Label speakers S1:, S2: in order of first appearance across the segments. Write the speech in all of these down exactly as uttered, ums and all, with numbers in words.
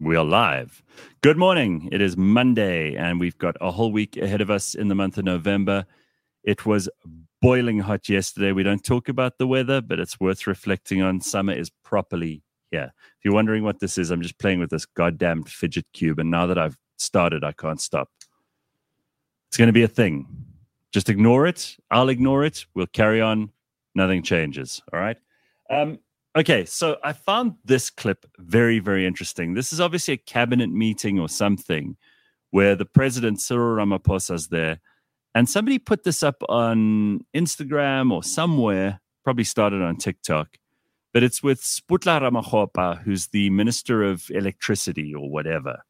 S1: We are live. Good morning. It is Monday, and we've got a whole week ahead of us in the month of November. It was boiling hot yesterday. We don't talk about the weather, but it's worth reflecting on. Summer is properly here. If you're wondering what this is, I'm just playing with this goddamn fidget cube, and now that I've started, I can't stop. It's going to be a thing. Just ignore it. I'll ignore it. We'll carry on. Nothing changes. All right? Um, okay, so I found this clip very, very interesting. This is obviously a cabinet meeting or something where the president, Cyril Ramaphosa, is there. And somebody put this up on Instagram or somewhere, probably started on TikTok. But it's with Sputla Ramakgopa, who's the Minister of Electricity or whatever.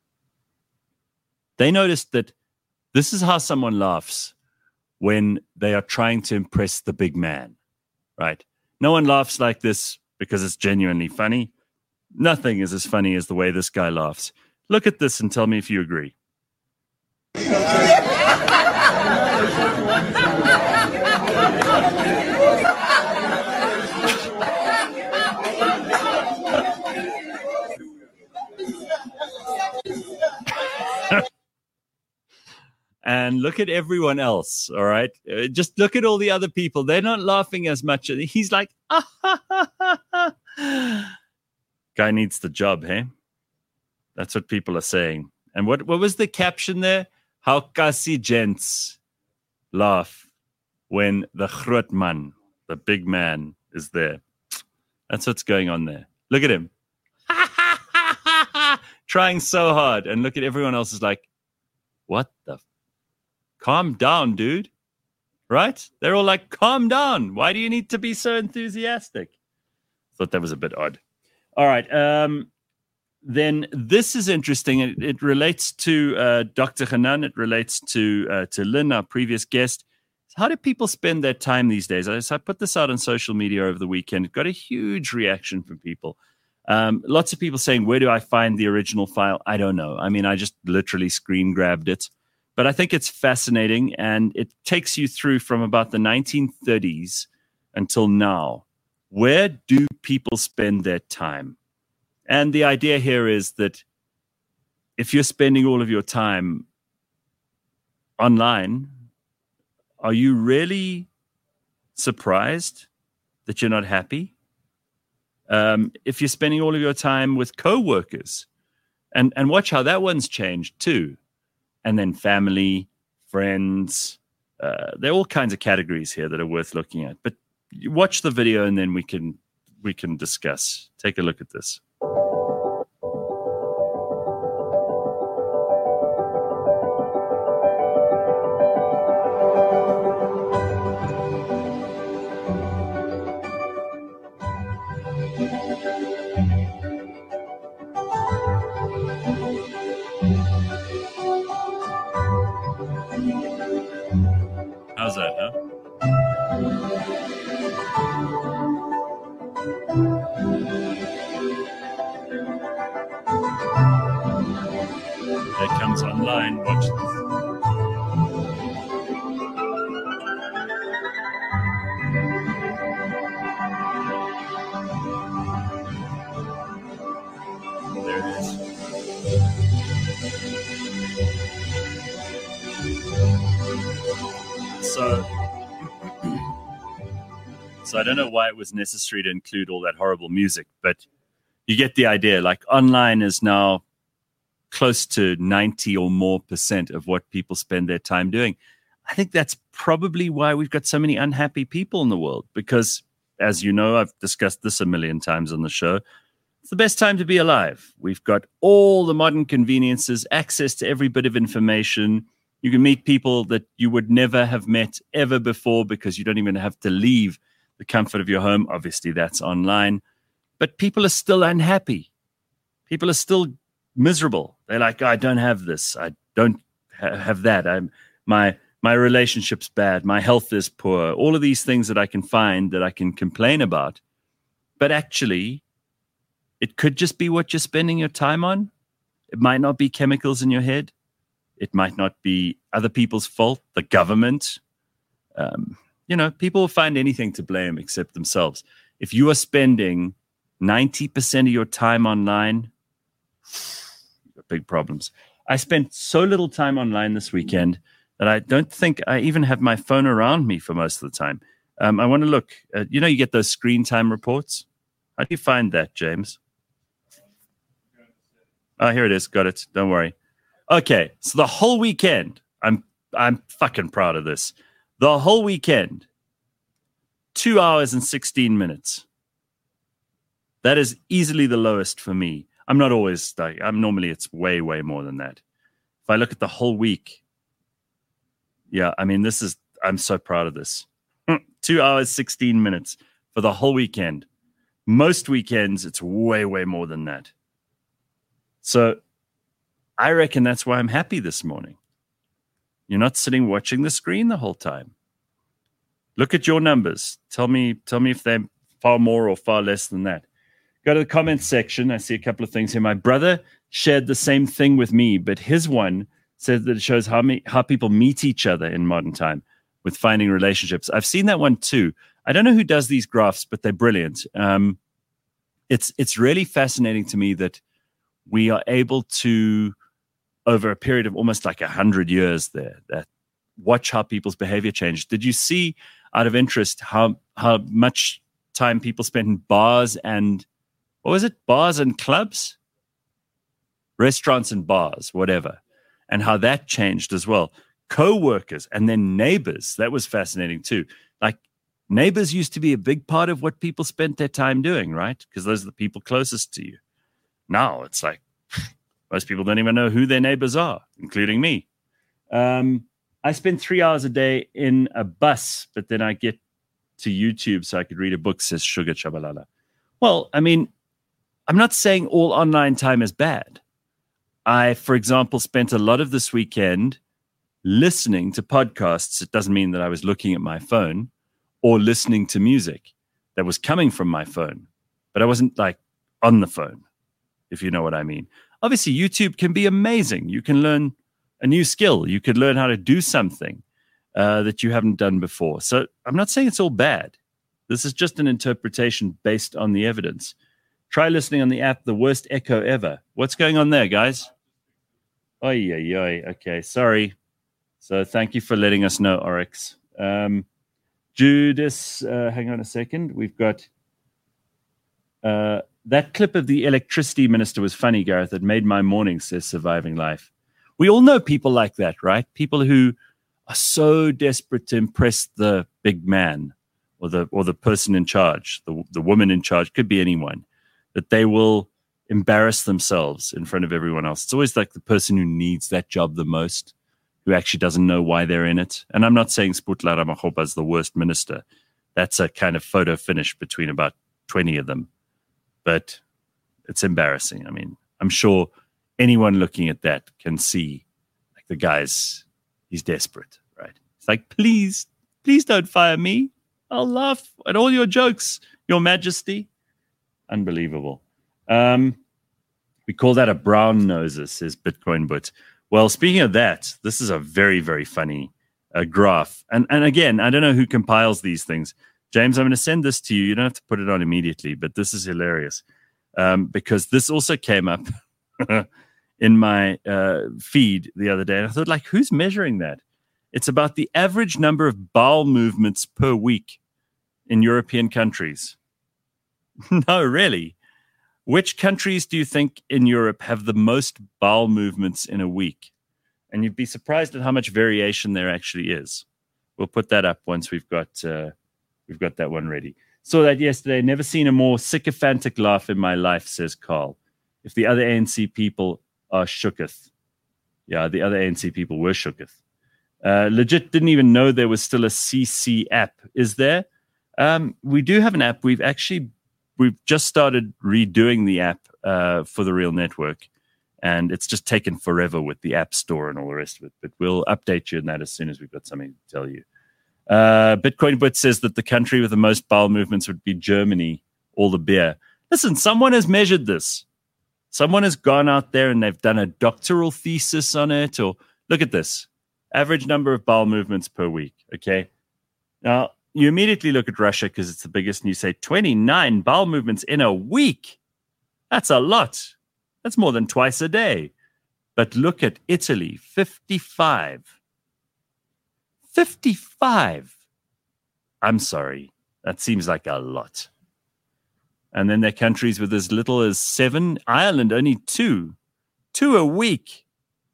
S1: They noticed that this is how someone laughs when they are trying to impress the big man, right? No one laughs like this because it's genuinely funny. Nothing is as funny as the way this guy laughs. Look at this and tell me if you agree. And look at everyone else, all right? Uh, just look at all the other people. They're not laughing as much. He's like, ah, ha, ha, ha, ha. Guy needs the job, hey? That's what people are saying. And what, what was the caption there? How kasi gents laugh when the groot man, the big man, is there. That's what's going on there. Look at him. Trying so hard. And look at everyone else is like, what the calm down, dude. Right? They're all like, calm down. Why do you need to be so enthusiastic? Thought that was a bit odd. All right. Um, then this is interesting. It, it relates to uh, Doctor Hanan. It relates to uh, to Lynn, our previous guest. How do people spend their time these days? I, so I put this out on social media over the weekend. It got a huge reaction from people. Um, lots of people saying, where do I find the original file? I don't know. I mean, I just literally screen grabbed it. But I think it's fascinating, and it takes you through from about the nineteen thirties until now. Where do people spend their time? And the idea here is that if you're spending all of your time online, are you really surprised that you're not happy? Um, if you're spending all of your time with co-workers, and, and watch how that one's changed too. And then family, friends. Uh, there are all kinds of categories here that are worth looking at. But watch the video and then we can we can discuss. Take a look at this. How's that, huh? That comes online. Watch this. There it is. So, so I don't know why it was necessary to include all that horrible music, but you get the idea. Like, online is now close to ninety or more percent of what people spend their time doing. I think that's probably why we've got so many unhappy people in the world, because, as you know, I've discussed this a million times on the show, it's the best time to be alive. We've got all the modern conveniences, access to every bit of information. You can meet people that you would never have met ever before because you don't even have to leave the comfort of your home. Obviously, that's online. But people are still unhappy. People are still miserable. They're like, I don't have this. I don't ha- have that. I'm my my relationship's bad. My health is poor. All of these things that I can find that I can complain about. But actually, it could just be what you're spending your time on. It might not be chemicals in your head. It might not be other people's fault, the government. Um, you know, people will find anything to blame except themselves. If you are spending ninety percent of your time online, big problems. I spent so little time online this weekend that I don't think I even have my phone around me for most of the time. Um, I want to look. Uh, you know, you get those screen time reports. How do you find that, James? Oh, here it is. Got it. Don't worry. Okay, so the whole weekend, I'm I'm fucking proud of this. The whole weekend, two hours and sixteen minutes. That is easily the lowest for me. I'm not always like, I'm normally it's way, way more than that. If I look at the whole week, yeah, I mean, this is, I'm so proud of this. Two hours, sixteen minutes for the whole weekend. Most weekends, it's way, way more than that. So I reckon that's why I'm happy this morning. You're not sitting watching the screen the whole time. Look at your numbers. Tell me, tell me if they're far more or far less than that. Go to the comments section. I see a couple of things here. My brother shared the same thing with me, but his one says that it shows how me, how people meet each other in modern time with finding relationships. I've seen that one too. I don't know who does these graphs, but they're brilliant. Um, it's it's really fascinating to me that we are able to, over a period of almost like a hundred years there, that watch how people's behavior changed. Did you see, out of interest, how how much time people spent in bars and, what was it, bars and clubs? Restaurants and bars, whatever. And how that changed as well. Co-workers and then neighbors. That was fascinating too. Like, neighbors used to be a big part of what people spent their time doing, right? Because those are the people closest to you. Now it's like most people don't even know who their neighbors are, including me. Um, I spend three hours a day in a bus, but then I get to YouTube so I could read a book, says Sugar Chabalala. Well, I mean, I'm not saying all online time is bad. I, for example, spent a lot of this weekend listening to podcasts. It doesn't mean that I was looking at my phone or listening to music that was coming from my phone, but I wasn't like on the phone, if you know what I mean. Obviously, YouTube can be amazing. You can learn a new skill. You could learn how to do something uh, that you haven't done before. So I'm not saying it's all bad. This is just an interpretation based on the evidence. Try listening on the app, the worst echo ever. What's going on there, guys? Oy, oy, oy. Okay, sorry. So thank you for letting us know, Oryx. Um, Judas, uh, hang on a second. We've got... Uh, that clip of the electricity minister was funny, Gareth. It made my morning, says Surviving Life. We all know people like that, right? People who are so desperate to impress the big man or the or the person in charge, the, the woman in charge, could be anyone, that they will embarrass themselves in front of everyone else. It's always like the person who needs that job the most, who actually doesn't know why they're in it. And I'm not saying Sputla Ramakgopa is the worst minister. That's a kind of photo finish between about twenty of them. But it's embarrassing. I mean, I'm sure anyone looking at that can see, like, the guy's, he's desperate, right? It's like, please, please don't fire me. I'll laugh at all your jokes, Your Majesty. Unbelievable. Um, we call that a brown noser, says Bitcoin But. Well, speaking of that, this is a very, very funny uh, graph. And, and again, I don't know who compiles these things. James, I'm going to send this to you. You don't have to put it on immediately, but this is hilarious um, because this also came up in my uh, feed the other day. And I thought, like, who's measuring that? It's about the average number of bowel movements per week in European countries. No, really. Which countries do you think in Europe have the most bowel movements in a week? And you'd be surprised at how much variation there actually is. We'll put that up once we've got... Uh, We've got that one ready. Saw that yesterday. Never seen a more sycophantic laugh in my life, says Carl. If the other A N C people are shooketh. Yeah, the other A N C people were shooketh. Uh, legit didn't even know there was still a C C app. Is there? Um, we do have an app. We've actually, we've just started redoing the app uh, for the Real Network. And it's just taken forever with the App Store and all the rest of it. But we'll update you on that as soon as we've got something to tell you. Uh, Bitcoin Bit says that the country with the most bowel movements would be Germany, all the beer. Listen, someone has measured this. Someone has gone out there and they've done a doctoral thesis on it. Or look at this. Average number of bowel movements per week. Okay. Now, you immediately look at Russia because it's the biggest and you say twenty-nine bowel movements in a week. That's a lot. That's more than twice a day. But look at Italy, fifty-five. fifty-five. I'm sorry. That seems like a lot. And then there are countries with as little as seven. Ireland, only two. Two a week.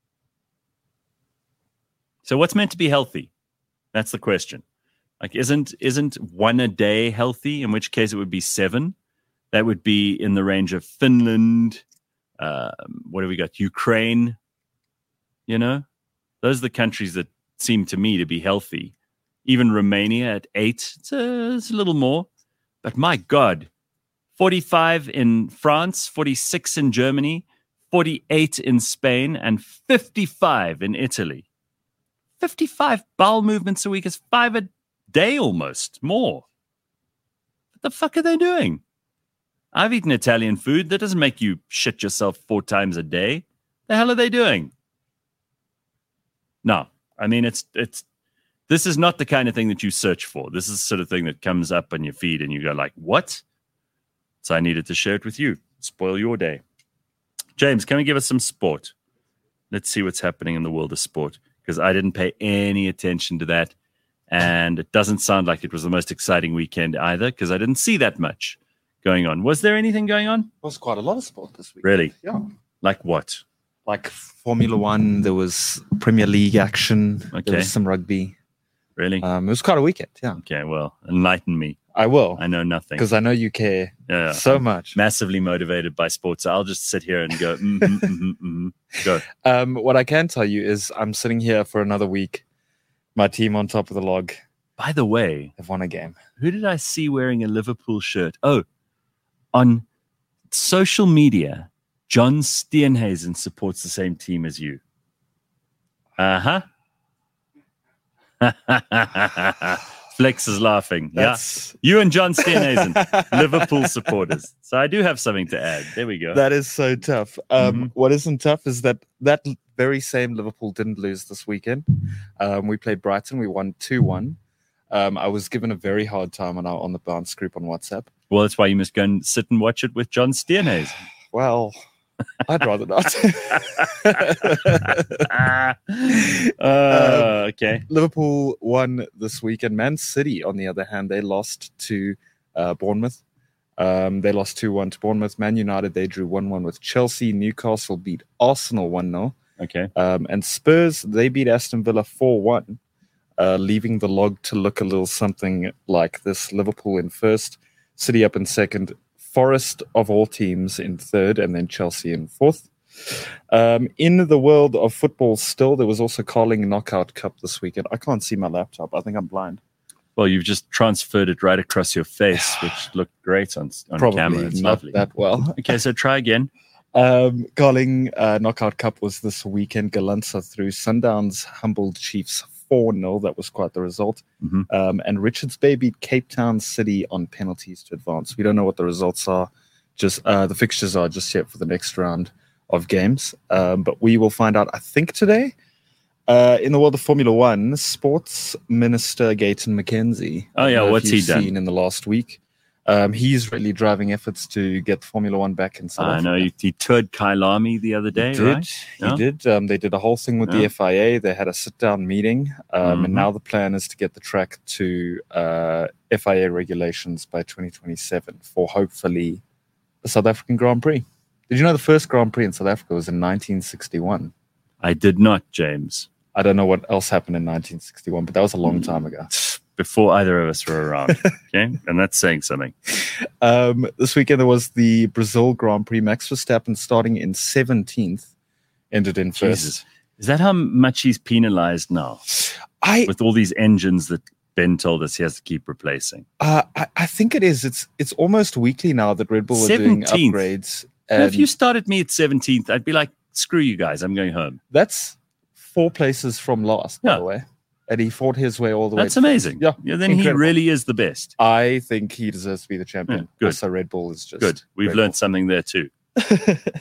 S1: So what's meant to be healthy? That's the question. Like, isn't isn't one a day healthy? In which case it would be seven. That would be in the range of Finland. Uh, what have we got? Ukraine. You know, those are the countries that seem to me to be healthy. Even Romania at eight. It's a, it's a little more. But my God, forty-five in France, forty-six in Germany, forty-eight in Spain, and fifty-five in Italy. fifty-five bowel movements a week is five a day almost, more. What the fuck are they doing? I've eaten Italian food. That doesn't make you shit yourself four times a day. The hell are they doing? No, I mean, it's it's. This is not the kind of thing that you search for. This is the sort of thing that comes up on your feed and you go like, what? So I needed to share it with you. Spoil your day. James, can we give us some sport? Let's see what's happening in the world of sport, because I didn't pay any attention to that. And it doesn't sound like it was the most exciting weekend either, because I didn't see that much going on. Was there anything going on?
S2: There was quite a lot of sport this week.
S1: Really?
S2: Yeah.
S1: Like what?
S2: Like Formula One, there was Premier League action,
S1: Okay.
S2: there was some rugby.
S1: Really?
S2: Um, it was quite a weekend, yeah.
S1: Okay, well, enlighten me.
S2: I will,
S1: I know nothing.
S2: because I know you care
S1: Yeah,
S2: so
S1: I'm
S2: much.
S1: massively motivated by sports. I'll just sit here and go, mm-hmm, mm-hmm, mm-hmm. Go.
S2: Um, what I can tell you is I'm sitting here for another week. My team on top of the log.
S1: By the way,
S2: They've won a game.
S1: who did I see wearing a Liverpool shirt? Oh, on social media, John Steenhuisen supports the same team as you. Uh-huh. Flex is laughing.
S2: That's,
S1: Yeah. You and John Steenhuisen, Liverpool supporters. So I do have something to add. There we go.
S2: That is so tough. Um,
S1: Mhm.
S2: What isn't tough is that that very same Liverpool didn't lose this weekend. Um, we played Brighton. We won two one. Um, I was given a very hard time on our On the Bounce group on WhatsApp.
S1: Well, that's why you must go and sit and watch it with John Steenhuisen.
S2: Well, I'd rather not.
S1: uh, okay.
S2: Liverpool won this weekend. Man City, on the other hand, they lost to uh, Bournemouth. Um, they lost two one to Bournemouth. Man United, they drew one one with Chelsea. Newcastle beat Arsenal one nil.
S1: Okay.
S2: Um, and Spurs, they beat Aston Villa four one, uh, leaving the log to look a little something like this. Liverpool in first, City up in second, Forest of all teams in third, and then Chelsea in fourth. Um, in the world of football still, there was also Carling Knockout Cup this weekend. I can't see my laptop. I think I'm blind.
S1: Well, you've just transferred it right across your face, which looked great on, on
S2: Probably
S1: camera. It's
S2: not
S1: lovely.
S2: that well.
S1: Okay, so try again.
S2: Um, Carling uh, Knockout Cup was this weekend. Galanza through Sundowns, humbled Chiefs four nil. That was quite the result.
S1: Mhm.
S2: Um, and Richards Bay beat Cape Town City on penalties to advance. We don't know what the results are. Just uh, the fixtures are just yet for the next round of games. Um, but we will find out, I think, today. Uh, in the world of Formula One, Sports Minister Gayton McKenzie.
S1: Oh, yeah,
S2: I don't know if
S1: what's he
S2: you've
S1: done?
S2: seen in the last week? Um, he's really driving efforts to get Formula One back in South
S1: I
S2: Africa.
S1: know he, he toured Kailami the other day,
S2: He did.
S1: right?
S2: He
S1: Yeah.
S2: did. Um, they did a whole thing with the
S1: Yeah.
S2: F I A. They had a sit-down meeting, um,
S1: Mhm.
S2: and now the plan is to get the track to uh, F I A regulations by twenty twenty-seven for hopefully the South African Grand Prix. Did you know the first Grand Prix in South Africa was in nineteen sixty-one?
S1: I did not, James.
S2: I don't know what else happened in nineteen sixty-one, but that was a long time ago.
S1: Before either of us were around. Okay, and that's saying something.
S2: Um, this weekend there was the Brazil Grand Prix. Max Verstappen starting in seventeenth, ended in first.
S1: Jesus, is that how much he's penalized now
S2: I
S1: with all these engines that Ben told us he has to keep replacing?
S2: Uh, I, I think it is. It's it's almost weekly now that Red Bull are doing
S1: seventeenth.
S2: upgrades.
S1: And if
S2: And
S1: you started me at seventeenth, I'd be like, screw you guys, I'm going home.
S2: that's four places from last, by
S1: Yeah.
S2: the way. And he fought his way all the way.
S1: That's
S2: to
S1: amazing.
S2: Yeah,
S1: yeah then
S2: incredible.
S1: he really is the best.
S2: I think he deserves to be the champion.
S1: Yeah, good.
S2: Also, Red Bull is just
S1: Good. We've
S2: Red
S1: learned something there too.
S2: Bull.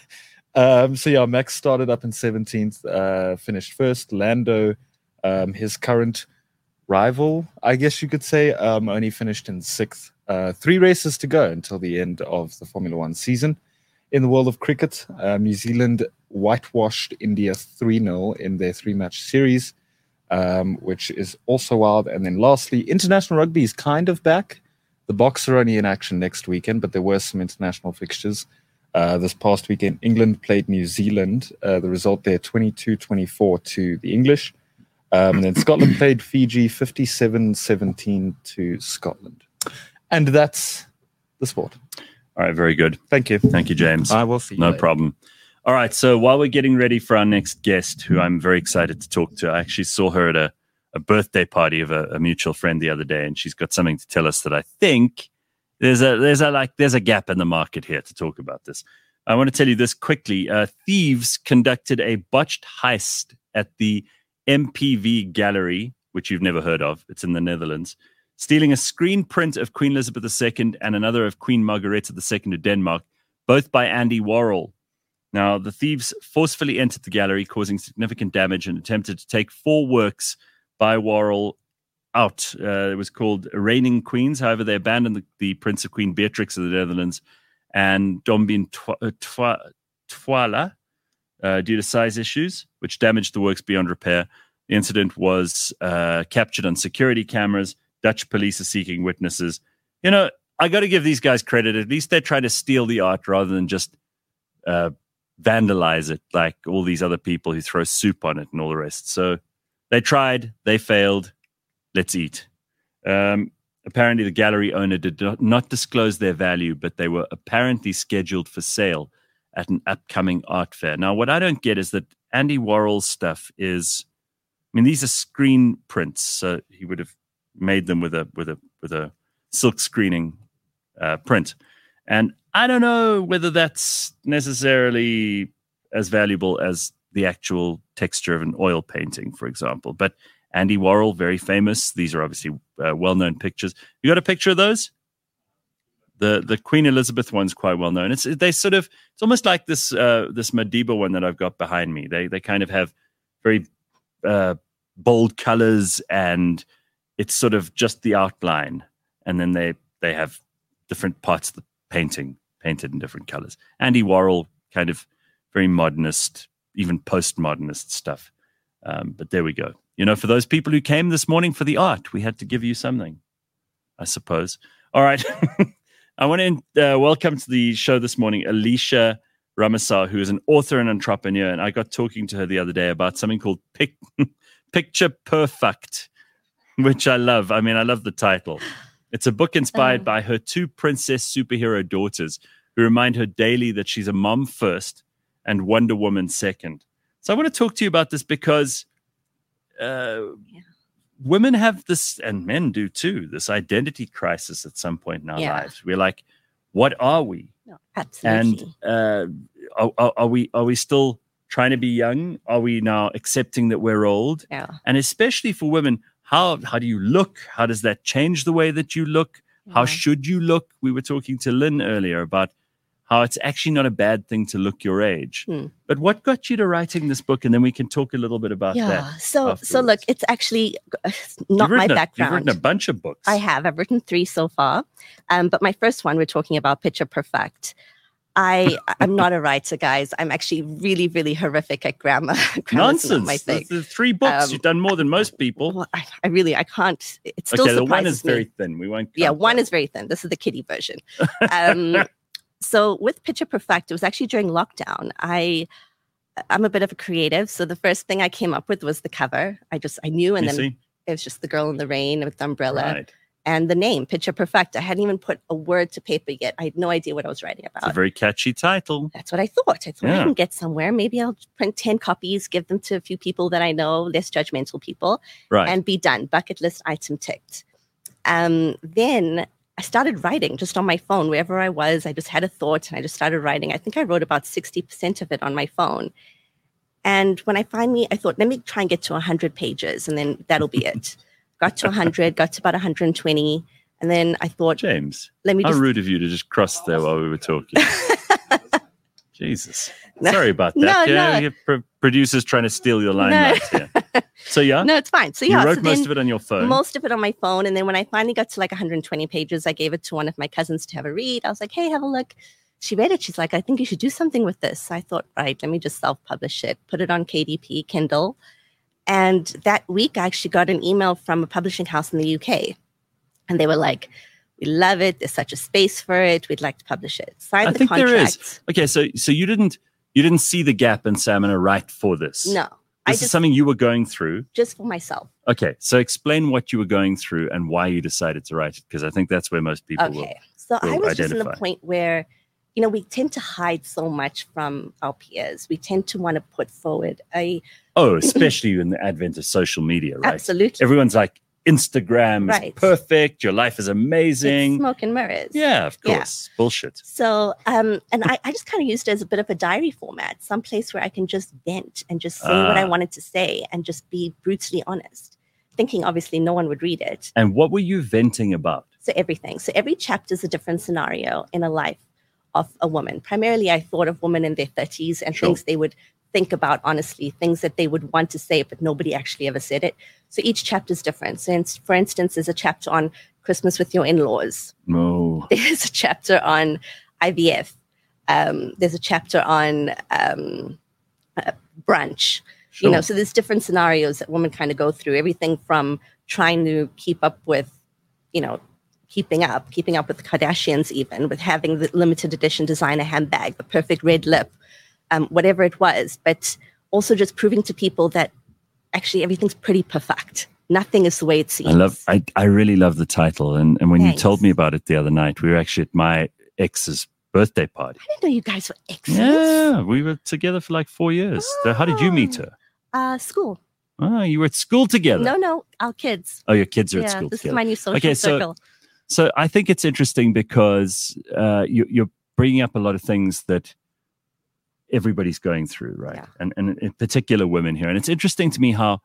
S2: um, so yeah, Max started up in seventeenth, uh, finished first. Lando, um, his current rival, I guess you could say, um, only finished in sixth. Uh, three races to go until the end of the Formula One season. In the world of cricket, um, New Zealand whitewashed India three nil in their three-match series, um, which is also wild. And then lastly, international rugby is kind of back. The Boks are only in action next weekend, but there were some international fixtures. Uh, this past weekend, England played New Zealand. Uh, the result there, twenty-two twenty-four to the English. Um, and then Scotland played Fiji fifty-seven seventeen to Scotland. And that's the sport.
S1: All right, very good.
S2: Thank you.
S1: Thank you, James.
S2: I will see you
S1: No
S2: later.
S1: problem. All right, so while we're getting ready for our next guest, who I'm very excited to talk to, I actually saw her at a, a birthday party of a, a mutual friend the other day, and she's got something to tell us that I think there's a there's a like there's a gap in the market here to talk about this. I want to tell you this quickly. Uh, thieves conducted a botched heist at the M P V Gallery, which you've never heard of. It's in the Netherlands, stealing a screen print of Queen Elizabeth the Second and another of Queen Margaretha the Second of Denmark, both by Andy Warhol. Now, the thieves forcefully entered the gallery, causing significant damage, and attempted to take four works by Warhol out. Uh, it was called Reigning Queens. However, they abandoned the, the prints of Queen Beatrix of the Netherlands and Dombien Twala uh, due to size issues, which damaged the works beyond repair. The incident was uh, captured on security cameras. Dutch police are seeking witnesses. You know, I got to give these guys credit. At least they're trying to steal the art rather than just uh, vandalize it like all these other people who throw soup on it and all the rest. So they tried, they failed. Let's eat. Um, apparently, the gallery owner did not disclose their value, but they were apparently scheduled for sale at an upcoming art fair. Now, what I don't get is that Andy Warhol's stuff is, I mean, these are screen prints, so he would have made them with a with a with a silk screening uh, print, and I don't know whether that's necessarily as valuable as the actual texture of an oil painting, for example. But Andy Warhol, very famous. These are obviously uh, well-known pictures. You got a picture of those? The the Queen Elizabeth one's quite well known. It's they sort of it's almost like this uh, this Madiba one that I've got behind me. They they kind of have very uh, bold colors, and it's sort of just the outline, and then they they have different parts of the painting painted in different colors. Andy Warhol, kind of very modernist, even postmodernist stuff. Um, but there we go. You know, for those people who came this morning for the art, we had to give you something, I suppose. All right. I want to uh, welcome to the show this morning Alicia Ramasar, who is an author and entrepreneur. And I got talking to her the other day about something called Pic- Picture Perfect, which I love. I mean, I love the title. It's a book inspired oh. by her two princess superhero daughters who remind her daily that she's a mom first and Wonder Woman second. So I want to talk to you about this because uh, yeah. women have this, and men do too, this identity crisis at some point in our yeah. lives. We're like, what are we?
S3: No, absolutely.
S1: And uh, are, are, are we are we still trying to be young? Are we now accepting that we're old?
S3: Yeah.
S1: And especially for women, how how do you look? How does that change the way that you look? Yeah. How should you look? We were talking to Lynn earlier about how it's actually not a bad thing to look your age. Hmm. But what got you to writing this book? And then we can talk a little bit about
S3: yeah.
S1: that.
S3: Yeah, so
S1: afterwards.
S3: so look, it's actually not my
S1: a,
S3: background.
S1: You've written a bunch of books.
S3: I have. I've written three so far. Um, but my first one, we're talking about Picture Perfect. I, I'm not a writer, guys. I'm actually really, really horrific at grammar.
S1: Nonsense.
S3: My thing.
S1: There's three books. Um, You've done more than most people.
S3: Well, I, I really, I can't. It still
S1: okay,
S3: surprises
S1: the one is
S3: me.
S1: very thin. We won't.
S3: Yeah, one
S1: that.
S3: is very thin. This is the kiddie version. Um, so with Picture Perfect, it was actually during lockdown. I, I'm a bit of a creative. So the first thing I came up with was the cover. I just, I knew, and
S1: you
S3: then
S1: see?
S3: It was just the girl in the rain with the umbrella.
S1: Right.
S3: And the name, Picture Perfect. I hadn't even put a word to paper yet. I had no idea what I was writing about.
S1: It's a very catchy title.
S3: That's what I thought. I thought
S1: yeah.
S3: I can get somewhere. Maybe I'll print ten copies, give them to a few people that I know, less judgmental people,
S1: right.
S3: and be done. Bucket list item ticked. Um, then I started writing just on my phone. Wherever I was, I just had a thought and I just started writing. I think I wrote about sixty percent of it on my phone. And when I finally, I thought, let me try and get to one hundred pages and then that'll be it. Got to one hundred, got to about one hundred twenty. And then I thought,
S1: James,
S3: let me
S1: how
S3: just...
S1: rude of you to just cross there while we were talking. Jesus.
S3: No,
S1: Sorry about that.
S3: No,
S1: yeah,
S3: no.
S1: Your pro- producer's trying to steal your limelight
S3: no.
S1: here. So, yeah?
S3: No, it's fine. So, yeah.
S1: You wrote
S3: so
S1: most of it on your phone?
S3: Most of it on my phone. And then when I finally got to like one hundred twenty pages, I gave it to one of my cousins to have a read. I was like, hey, have a look. she read it. She's like, I think you should do something with this. I thought, right, let me just self-publish it, put it on K D P, Kindle. And that week, I actually got an email from a publishing house in the U K. And they were like, we love it. There's such a space for it. We'd like to publish it. Sign
S1: I
S3: the
S1: think
S3: contract.
S1: there is. Okay, so so you didn't you didn't see the gap and say, I'm going to write for this.
S3: No.
S1: This
S3: I
S1: is
S3: just,
S1: something you were going through.
S3: just for myself.
S1: Okay, so explain what you were going through and why you decided to write it, because I think that's where most people will.
S3: Okay. So
S1: will
S3: I was just in
S1: identify.
S3: a point where, you know, we tend to hide so much from our peers. We tend to want to put forward a
S1: Oh, especially in the advent of social media, right?
S3: absolutely
S1: Everyone's like, Instagram is
S3: Right.
S1: perfect. Your life is amazing.
S3: it's smoke and mirrors.
S1: Yeah, of
S3: Yeah.
S1: course. Bullshit.
S3: So, um, and I, I just kind of used it as a bit of a diary format, some place where I can just vent and just say what I
S1: Ah.
S3: wanted to say and just be brutally honest, thinking obviously no one would read it.
S1: And what were you venting about?
S3: So everything. So every chapter is a different scenario in a life of a woman. Primarily, I thought of women in their thirties and
S1: Sure.
S3: things they would think about honestly, things that they would want to say, but nobody actually ever said it. So each chapter is different. So in, for instance, there's a chapter on Christmas with your in-laws.
S1: No.
S3: There's a chapter on I V F. Um, there's a chapter on um, uh, brunch.
S1: Sure.
S3: You know, so there's different scenarios that women kind of go through. Everything from trying to keep up with, you know, keeping up, keeping up with the Kardashians, even with having the limited edition designer handbag, the perfect red lip, um, whatever it was. But also just proving to people that actually everything's pretty perfect. Nothing is the way it seems.
S1: I love. I, I really love the title, and and when
S3: Thanks.
S1: you told me about it the other night, we were actually at my ex's birthday party.
S3: I didn't know you guys were exes.
S1: Yeah, we were together for like four years. So how did you meet her?
S3: Uh, school.
S1: Oh, you were at school together.
S3: No, no, our kids.
S1: Oh, your kids are
S3: Yeah,
S1: at school
S3: this
S1: together.
S3: is my new social
S1: Okay, so-
S3: circle.
S1: So I think it's interesting because uh, you, you're bringing up a lot of things that everybody's going through, right?
S3: Yeah.
S1: And and in particular women here. And it's interesting to me how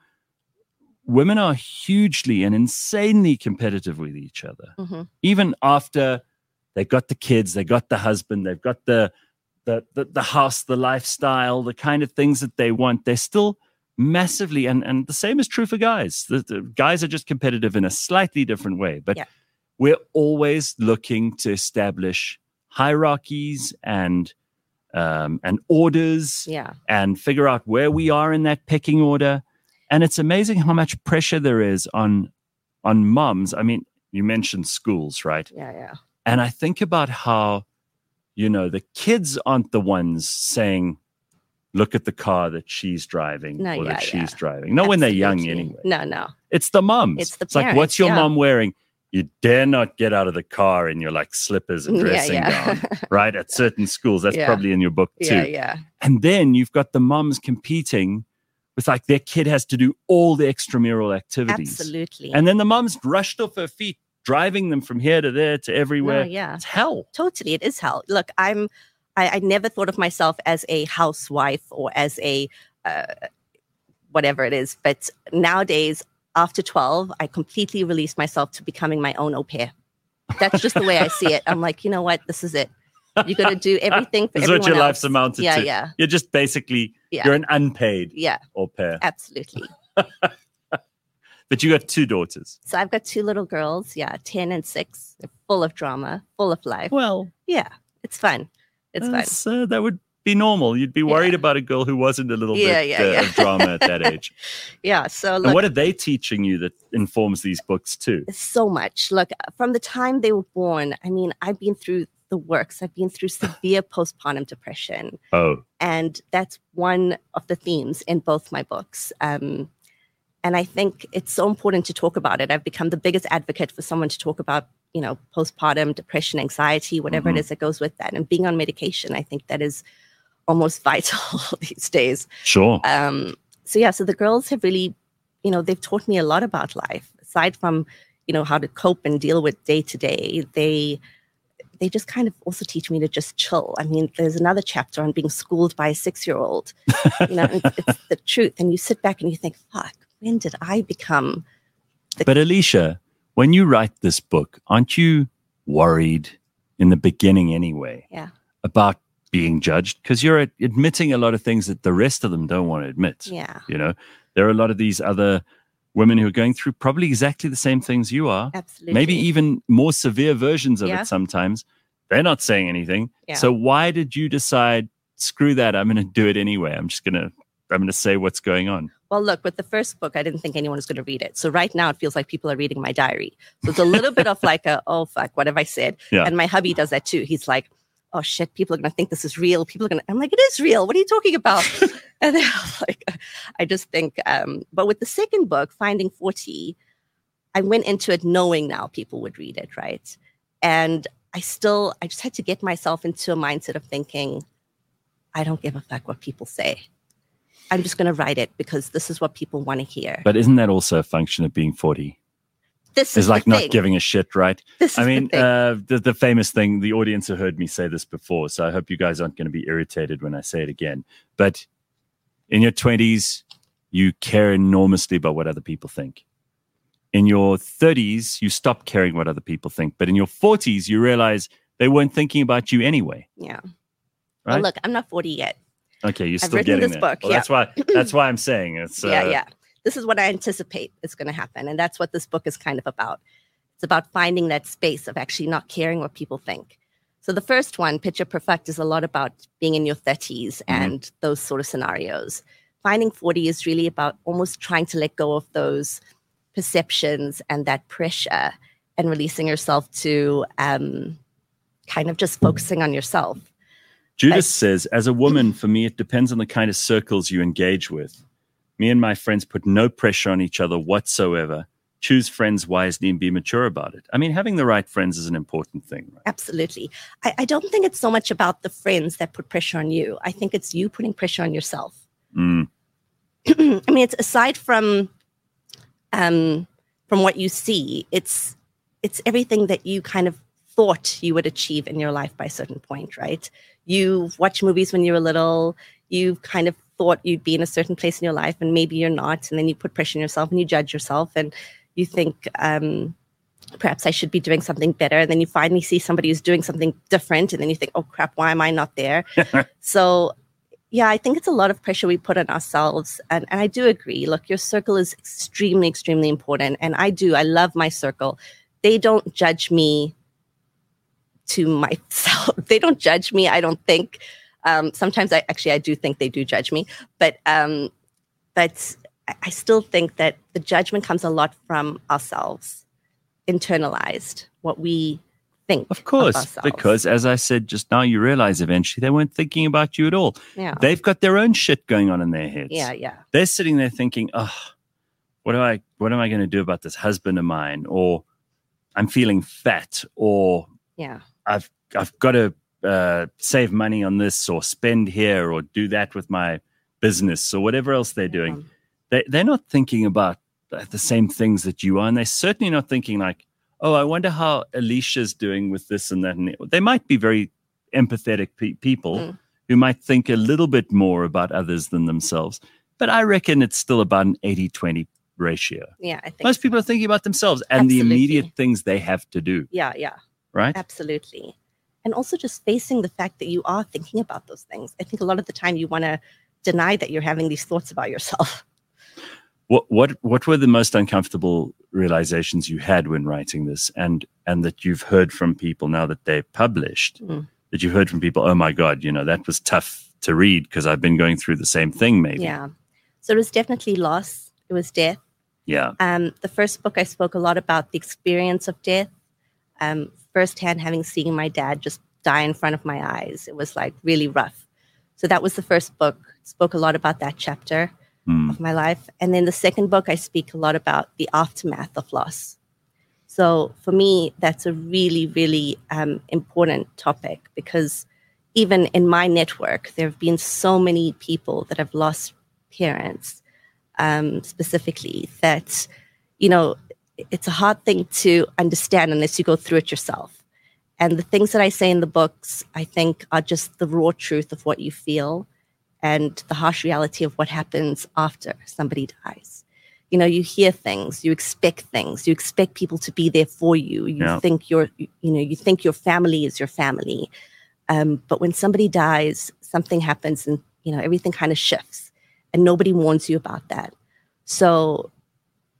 S1: women are hugely and insanely competitive with each other.
S3: hmm
S1: Even after they got the kids, they got the husband, they've got the the the, the house, the lifestyle, the kind of things that they want, they're still massively, and and the same is true for guys. The, the guys are just competitive in a slightly different way, but
S3: Yeah.
S1: we're always looking to establish hierarchies and um, and orders
S3: Yeah.
S1: and figure out where we are in that pecking order. And it's amazing how much pressure there is on on moms. I mean, you mentioned schools, right?
S3: Yeah. Yeah.
S1: And I think about how, you know, the kids aren't the ones saying, look at the car that she's driving
S3: No,
S1: or
S3: yeah,
S1: that she's
S3: yeah.
S1: driving. Not when they're young
S3: Absolutely.
S1: anyway.
S3: No, no.
S1: It's the mums.
S3: It's the
S1: like, what's
S3: parents,
S1: your
S3: yeah.
S1: mom wearing? You dare not get out of the car in your like slippers and
S3: Yeah,
S1: dressing
S3: yeah.
S1: gown, right? At certain schools. That's
S3: Yeah.
S1: probably in your book too.
S3: Yeah. Yeah.
S1: And then you've got the mums competing with like their kid has to do all the extramural activities.
S3: Absolutely.
S1: And then the mum's rushed off her feet, driving them from here to there to everywhere.
S3: No, yeah.
S1: It's hell.
S3: Totally. It is hell. Look, I'm, I, I never thought of myself as a housewife or as a, uh, whatever it is. But nowadays, after twelve, I completely released myself to becoming my own au pair. That's just the way I see it. I'm like, you know what? This is it. You got to do everything for
S1: This is
S3: everyone
S1: what your
S3: else.
S1: life's amounted
S3: yeah,
S1: to.
S3: Yeah.
S1: You're just basically,
S3: Yeah.
S1: you're an unpaid
S3: Yeah.
S1: au pair.
S3: Absolutely.
S1: But you got two daughters.
S3: So I've got two little girls. Yeah. ten and six. They're full of drama, full of life.
S1: Well,
S3: Yeah. It's fun. It's fun.
S1: that's, uh, that would be normal. You'd be worried
S3: Yeah.
S1: about a girl who wasn't a little
S3: Yeah,
S1: bit
S3: yeah,
S1: uh,
S3: yeah.
S1: of drama at that age.
S3: Yeah. So
S1: And
S3: look,
S1: what are they teaching you that informs these books too?
S3: so much. Look, from the time they were born, I mean, I've been through the works. I've been through severe postpartum depression.
S1: Oh,
S3: And that's one of the themes in both my books. Um, and I think it's so important to talk about it. I've become the biggest advocate for someone to talk about, you know, postpartum depression, anxiety, whatever
S1: Mhm.
S3: it is that goes with that. And being on medication, I think that is almost vital these days.
S1: sure.
S3: Um, so yeah, so the girls have really, you know, they've taught me a lot about life. Aside from, you know, how to cope and deal with day to day, they they just kind of also teach me to just chill. I mean, there's another chapter on being schooled by a six-year-old. You know, it's, it's the truth. And you sit back and you think, fuck, when did I become?
S1: But Alicia, when you write this book, aren't you worried in the beginning anyway
S3: Yeah,
S1: about being judged? Because you're ad- admitting a lot of things that the rest of them don't want to admit.
S3: yeah,
S1: You know, there are a lot of these other women who are going through probably exactly the same things you are,
S3: absolutely.
S1: maybe even more severe versions of
S3: Yeah.
S1: it sometimes. They're not saying anything.
S3: Yeah.
S1: So why did you decide, screw that, I'm going to do it anyway. I'm just going to, I'm going to say what's going on.
S3: Well, look, with the first book, I didn't think anyone was going to read it. So right now it feels like people are reading my diary. So it's a little bit of like a, oh, fuck, what have I said?
S1: Yeah.
S3: And my hubby does that too. He's like, oh, shit, people are going to think this is real. People are going to, I'm like, it is real. What are you talking about? And then I'm like, I just think, um, but with the second book, Finding forty, I went into it knowing now people would read it, right? And I still, I just had to get myself into a mindset of thinking, I don't give a fuck what people say. I'm just going to write it because this is what people want to hear.
S1: But isn't that also a function of being forty?
S3: This is
S1: It's like
S3: the
S1: not
S3: thing.
S1: giving a shit, right?
S3: This
S1: I
S3: is
S1: mean,
S3: the thing.
S1: uh, the, the famous thing, the audience have heard me say this before, so I hope you guys aren't going to be irritated when I say it again. But in your twenties, you care enormously about what other people think. In your thirties, you stop caring what other people think. But in your forties, you realize they weren't thinking about you anyway.
S3: Yeah.
S1: Right?
S3: Well, look, I'm not forty yet.
S1: Okay, you're
S3: I've
S1: still
S3: written
S1: getting
S3: this
S1: there.
S3: book,
S1: Well,
S3: yeah.
S1: that's why. That's why I'm saying it's. Uh,
S3: yeah, yeah. This is what I anticipate is going to happen. And that's what this book is kind of about. It's about finding that space of actually not caring what people think. So the first one, Picture Perfect, is a lot about being in your thirties
S1: Mhm.
S3: and those sort of scenarios. Finding forty is really about almost trying to let go of those perceptions and that pressure and releasing yourself to um, kind of just focusing on yourself.
S1: Judith
S3: Like-
S1: says, as a woman, for me, it depends on the kind of circles you engage with. Me and my friends put no pressure on each other whatsoever. Choose friends wisely and be mature about it. I mean, having the right friends is an important thing, right?
S3: Absolutely. I, I don't think it's so much about the friends that put pressure on you. I think it's you putting pressure on yourself.
S1: Mm.
S3: I mean, it's aside from um, from what you see, it's it's everything that you kind of thought you would achieve in your life by a certain point, right? You've watched movies when you were little. You've kind of thought you'd be in a certain place in your life, and maybe you're not. And then you put pressure on yourself, and you judge yourself, and you think, um, perhaps I should be doing something better. And then you finally see somebody who's doing something different, and then you think, oh crap, why am I not there? So, yeah, I think it's a lot of pressure we put on ourselves. And, and I do agree. Look, your circle is extremely, extremely important. And I do. I love my circle. They don't judge me to myself. They don't judge me, I don't think. Um, sometimes I actually, I do think they do judge me. But, um, but I, I still think that the judgment comes a lot from ourselves, internalized, what we think.
S1: Of course,
S3: ourselves.
S1: because as I said just now, you realize eventually they weren't thinking about you at all.
S3: Yeah.
S1: They've got their own shit going on in their heads.
S3: Yeah, yeah.
S1: They're sitting there thinking, oh, what do I, what am I going to do about this husband of mine? Or I'm feeling fat, or
S3: Yeah.
S1: I've, I've got to uh, save money on this, or spend here, or do that with my business, or whatever else they're doing.
S3: Um,
S1: They, they're not thinking about the same things that you are. And they're certainly not thinking like, oh, I wonder how Alicia's doing with this and that. And the-" they might be very empathetic pe- people
S3: Mm.
S1: who might think a little bit more about others than themselves. But I reckon it's still about an eighty twenty ratio.
S3: yeah, I think
S1: Most people are thinking about themselves and the
S3: Absolutely.
S1: immediate things they have to do,
S3: Yeah, yeah.
S1: right?
S3: Absolutely. And also just facing the fact that you are thinking about those things. I think a lot of the time you want to deny that you're having these thoughts about yourself.
S1: What what what were the most uncomfortable realizations you had when writing this, and and that you've heard from people now that they've published?
S3: Mm.
S1: That you've heard from people, oh my God, you know, that was tough to read because I've been going through the same thing, maybe.
S3: Yeah. So it was definitely loss. It was death.
S1: Yeah.
S3: Um, the first book, I spoke a lot about the experience of death, um, firsthand having seen my dad just die in front of my eyes. It was like really rough. So that was the first book. Spoke a lot about that chapter
S1: Hmm.
S3: of my life. And then the second book, I speak a lot about the aftermath of loss. So for me, that's a really, really um, important topic, because even in my network, there have been so many people that have lost parents, um, specifically, that, you know, it's a hard thing to understand unless you go through it yourself. And the things that I say in the books, I think, are just the raw truth of what you feel and the harsh reality of what happens after somebody dies. You know, you hear things, you expect things, you expect people to be there for you. You
S1: Yeah.
S3: think your, you know, you think your family is your family. Um, but when somebody dies, something happens, and, you know, everything kind of shifts, and nobody warns you about that. So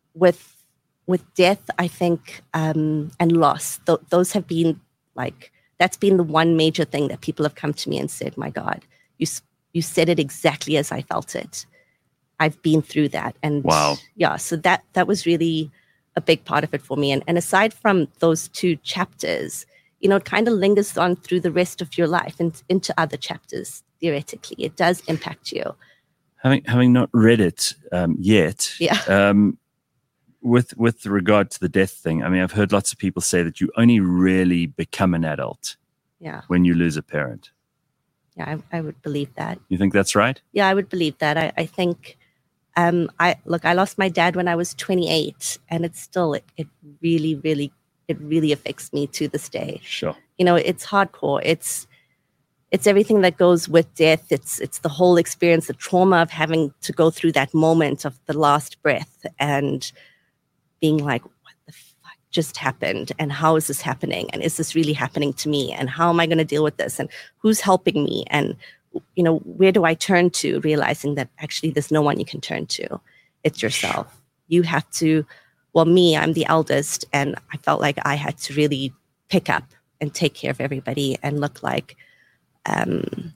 S3: with with death, I think, um, and loss, th- those have been like that's been the one major thing that people have come to me and said, my God, you you said it exactly as I felt it. I've been through that. And
S1: wow.
S3: yeah, so that that was really a big part of it for me. And, and aside from those two chapters, you know, it kind of lingers on through the rest of your life and into other chapters, theoretically. It does impact you.
S1: Having having not read it um, yet,
S3: yeah.
S1: um, with with regard to the death thing, I mean, I've heard lots of people say that you only really become an adult
S3: yeah.
S1: when you lose a parent.
S3: Yeah, I, I would believe that.
S1: You think that's right?
S3: Yeah, I would believe that. I, I think, um, I look, I lost my dad when I was twenty-eight, and it's still, it, it really, really, it really affects me to this day.
S1: Sure.
S3: You know, it's hardcore. It's, it's everything that goes with death. It's, it's the whole experience, the trauma of having to go through that moment of the last breath and being like, what the fuck just happened? And how is this happening? And is this really happening to me? And how am I going to deal with this? And who's helping me? And, you know, where do I turn to? Realizing that actually there's no one you can turn to. It's yourself. You have to, well, me, I'm the eldest, and I felt like I had to really pick up and take care of everybody and look like, um,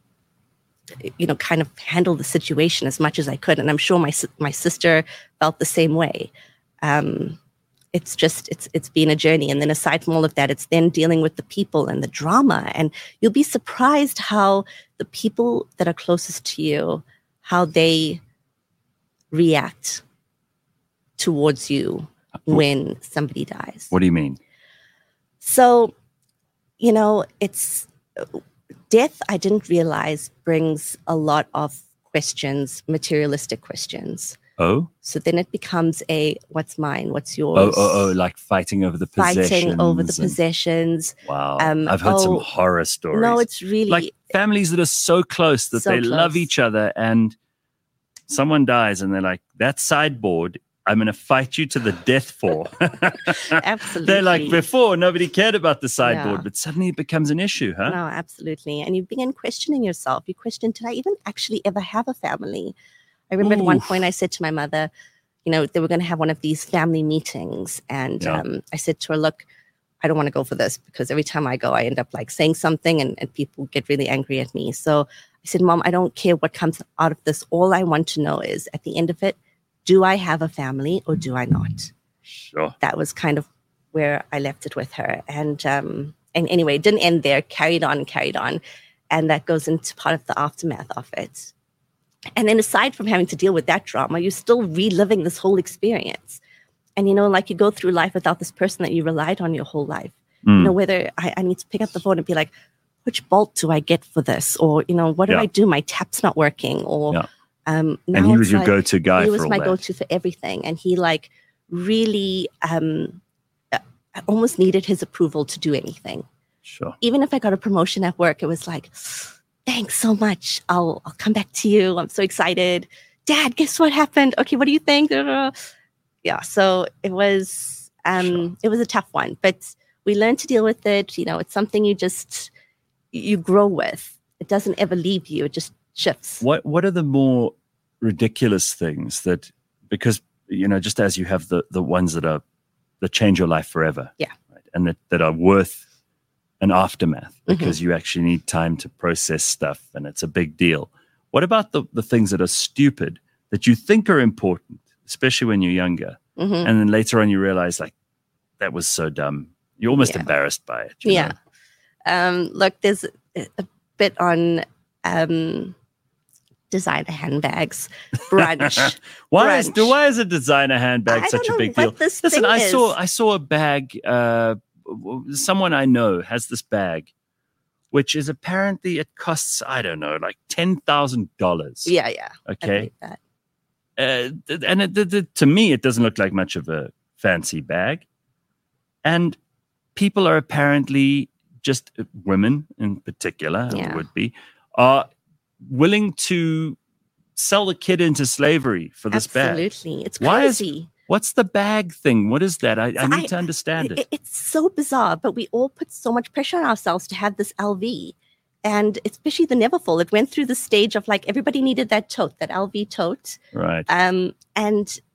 S3: you know, kind of handle the situation as much as I could. And I'm sure my my sister felt the same way. Um, it's just, it's it's been a journey. And then aside from all of that, it's then dealing with the people and the drama. And you'll be surprised how the people that are closest to you, how they react towards you when somebody dies.
S1: What do you mean?
S3: So, you know, it's death, I didn't realize, brings a lot of questions, materialistic questions.
S1: Oh?
S3: So then it becomes a, what's mine? What's yours?
S1: Oh, oh, oh, like fighting over the possessions.
S3: Fighting over the
S1: and,
S3: possessions.
S1: wow.
S3: Um,
S1: I've heard
S3: oh,
S1: some horror stories.
S3: No, it's really...
S1: Like families that are so close that
S3: So
S1: they
S3: close.
S1: love each other, and someone dies and they're like, that sideboard, I'm going to fight you to the death for.
S3: Absolutely.
S1: They're like, before, nobody cared about the sideboard,
S3: Yeah.
S1: but suddenly it becomes an issue, huh?
S3: No, absolutely. And you begin questioning yourself. You question, did I even actually ever have a family? I remember at one
S1: Oof.
S3: point I said to my mother, you know, they were going to have one of these family meetings. And
S1: Yeah.
S3: um, I said to her, look, I don't want to go for this because every time I go, I end up like saying something and, and people get really angry at me. So I said, Mom, I don't care what comes out of this. All I want to know is at the end of it, do I have a family or do I not?
S1: Sure.
S3: That was kind of where I left it with her. And um, and anyway, it didn't end there, carried on and carried on. And that goes into part of the aftermath of it. And then aside from having to deal with that drama, you're still reliving this whole experience. And, you know, like you go through life without this person that you relied on your whole life.
S1: Mm.
S3: You know, whether I, I need to pick up the phone and be like, which bolt do I get for this? Or, you know, what do
S1: Yeah.
S3: I do? My tap's not working. Or,
S1: Yeah.
S3: um,
S1: And
S3: now
S1: he
S3: it's
S1: was your
S3: like-
S1: go-to guy
S3: He
S1: for
S3: was
S1: all
S3: my
S1: that.
S3: go-to for everything. And he like really um, uh, I almost needed his approval to do anything.
S1: Sure.
S3: Even if I got a promotion at work, it was like, thanks so much. I'll I'll come back to you. I'm so excited. Dad, guess what happened? Okay, what do you think? Yeah, so it was um
S1: Sure.
S3: it was a tough one, but we learned to deal with it. You know, it's something you just you grow with. It doesn't ever leave you. It just shifts.
S1: What What are the more ridiculous things that, because, you know, just as you have the the ones that are that change your life forever,
S3: Yeah.
S1: right, and that that are worth an aftermath
S3: Mm-hmm.
S1: because you actually need time to process stuff and it's a big deal. What about the the things that are stupid that you think are important, especially when you're younger,
S3: Mhm.
S1: and then later on you realize like that was so dumb. You're almost
S3: Yeah.
S1: embarrassed by it. you
S3: Yeah.
S1: know?
S3: Um, look, there's a, a bit on um, designer handbags, brunch.
S1: why is
S3: brunch.
S1: why is a designer handbag
S3: I
S1: such
S3: don't
S1: a
S3: know
S1: big
S3: what
S1: deal?
S3: this
S1: Listen,
S3: thing
S1: I saw
S3: is.
S1: I saw a bag. Uh, w- someone I know has this bag, which is apparently it costs I don't know like ten thousand dollars.
S3: Yeah, yeah. I
S1: Okay.
S3: believe that.
S1: Uh, th- and it, th- th- to me, it doesn't look like much of a fancy bag. And people are apparently just uh, women in particular
S3: Yeah.
S1: would be are willing to sell the kid into slavery for this bag.
S3: Absolutely. It's
S1: Why is-
S3: crazy.
S1: What's the bag thing? What is that? I, I
S3: So
S1: need
S3: I-
S1: to understand it.
S3: It- It's so bizarre, but we all put so much pressure on ourselves to have this L V. And especially the Neverfull, it went through the stage of like everybody needed that tote, that L V tote.
S1: Right.
S3: Um, and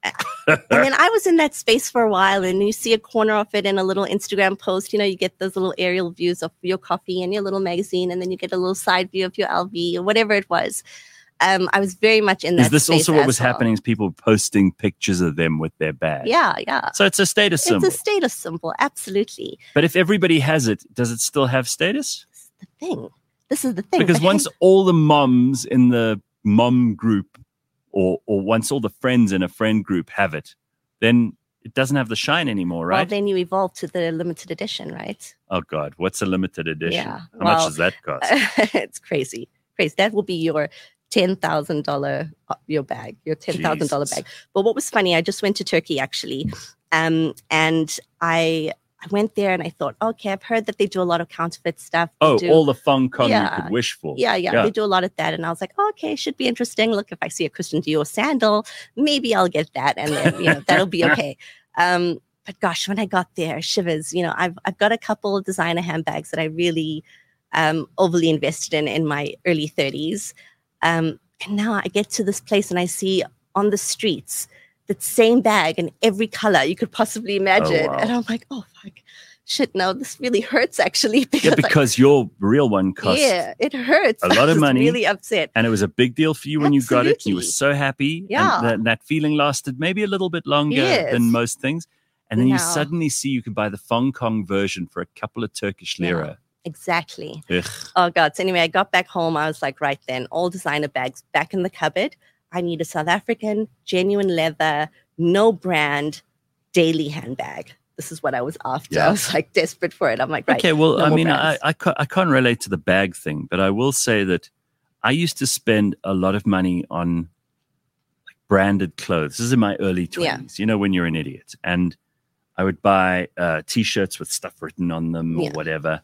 S3: And then I was in that space for a while, and you see a corner of it in a little Instagram post. You know, you get those little aerial views of your coffee and your little magazine, and then you get a little side view of your L V or whatever it was. Um, I was very much in that.
S1: Is this
S3: space
S1: also what
S3: as
S1: was
S3: well.
S1: happening? Is people posting pictures of them with their bag?
S3: Yeah, yeah.
S1: So it's a status symbol.
S3: It's a status symbol, absolutely.
S1: But if everybody has it, does it still have status?
S3: This is the thing. This is the thing.
S1: Because
S3: But
S1: once
S3: hey,
S1: all the moms in the mom group, or or once all the friends in a friend group have it, then it doesn't have the shine anymore,
S3: well,
S1: right?
S3: then you evolve to the limited edition, right?
S1: Oh God, what's a limited edition?
S3: Yeah,
S1: How much
S3: well,
S1: does that cost?
S3: It's crazy, crazy. That will be your ten thousand dollar your bag, your ten thousand dollar
S1: Jesus.
S3: bag. But what was funny, I just went to Turkey actually, um, and I I went there and I thought, okay, I've heard that they do a lot of counterfeit stuff. They
S1: Oh,
S3: do,
S1: all the fun con
S3: Yeah.
S1: you could wish for.
S3: yeah, yeah,
S1: Yeah.
S3: they do a lot of that, and I was like, oh, okay, should be interesting. Look, if I see a Christian Dior sandal, maybe I'll get that, and then you know that'll be okay. Um, but gosh, when I got there, shivers. You know, I've I've got a couple of designer handbags that I really um, overly invested in in my early thirties. Um, and now I get to this place and I see on the streets the same bag in every color you could possibly imagine.
S1: wow.
S3: And I'm like, oh, fuck. Shit, no, this really hurts actually. Because,
S1: Yeah,
S3: like,
S1: because your real one cost,
S3: yeah, it hurts.
S1: a lot
S3: I
S1: of
S3: was
S1: money.
S3: really upset.
S1: and it was a big deal for you when you got it. You were
S3: Absolutely.
S1: so happy.
S3: Yeah.
S1: And that, that feeling lasted maybe a little bit longer
S3: Yes.
S1: than most things. And then you
S3: No.
S1: suddenly see you can buy the Fong Kong version for a couple of Turkish
S3: Yeah.
S1: lira.
S3: Exactly.
S1: Ugh.
S3: Oh, God. So anyway, I got back home. I was like, right then, all designer bags back in the cupboard. I need a South African, genuine leather, no brand, daily handbag. This is what I was after.
S1: Yeah.
S3: I was like desperate for it. I'm like, right.
S1: Okay, well,
S3: no
S1: I
S3: more
S1: mean, I,
S3: brands.
S1: I, can't, I can't relate to the bag thing, but I will say that I used to spend a lot of money on like branded clothes. This is in my early twenties, you know, when you're an idiot. And I would buy uh, T-shirts with stuff written on them or
S3: Yeah.
S1: whatever.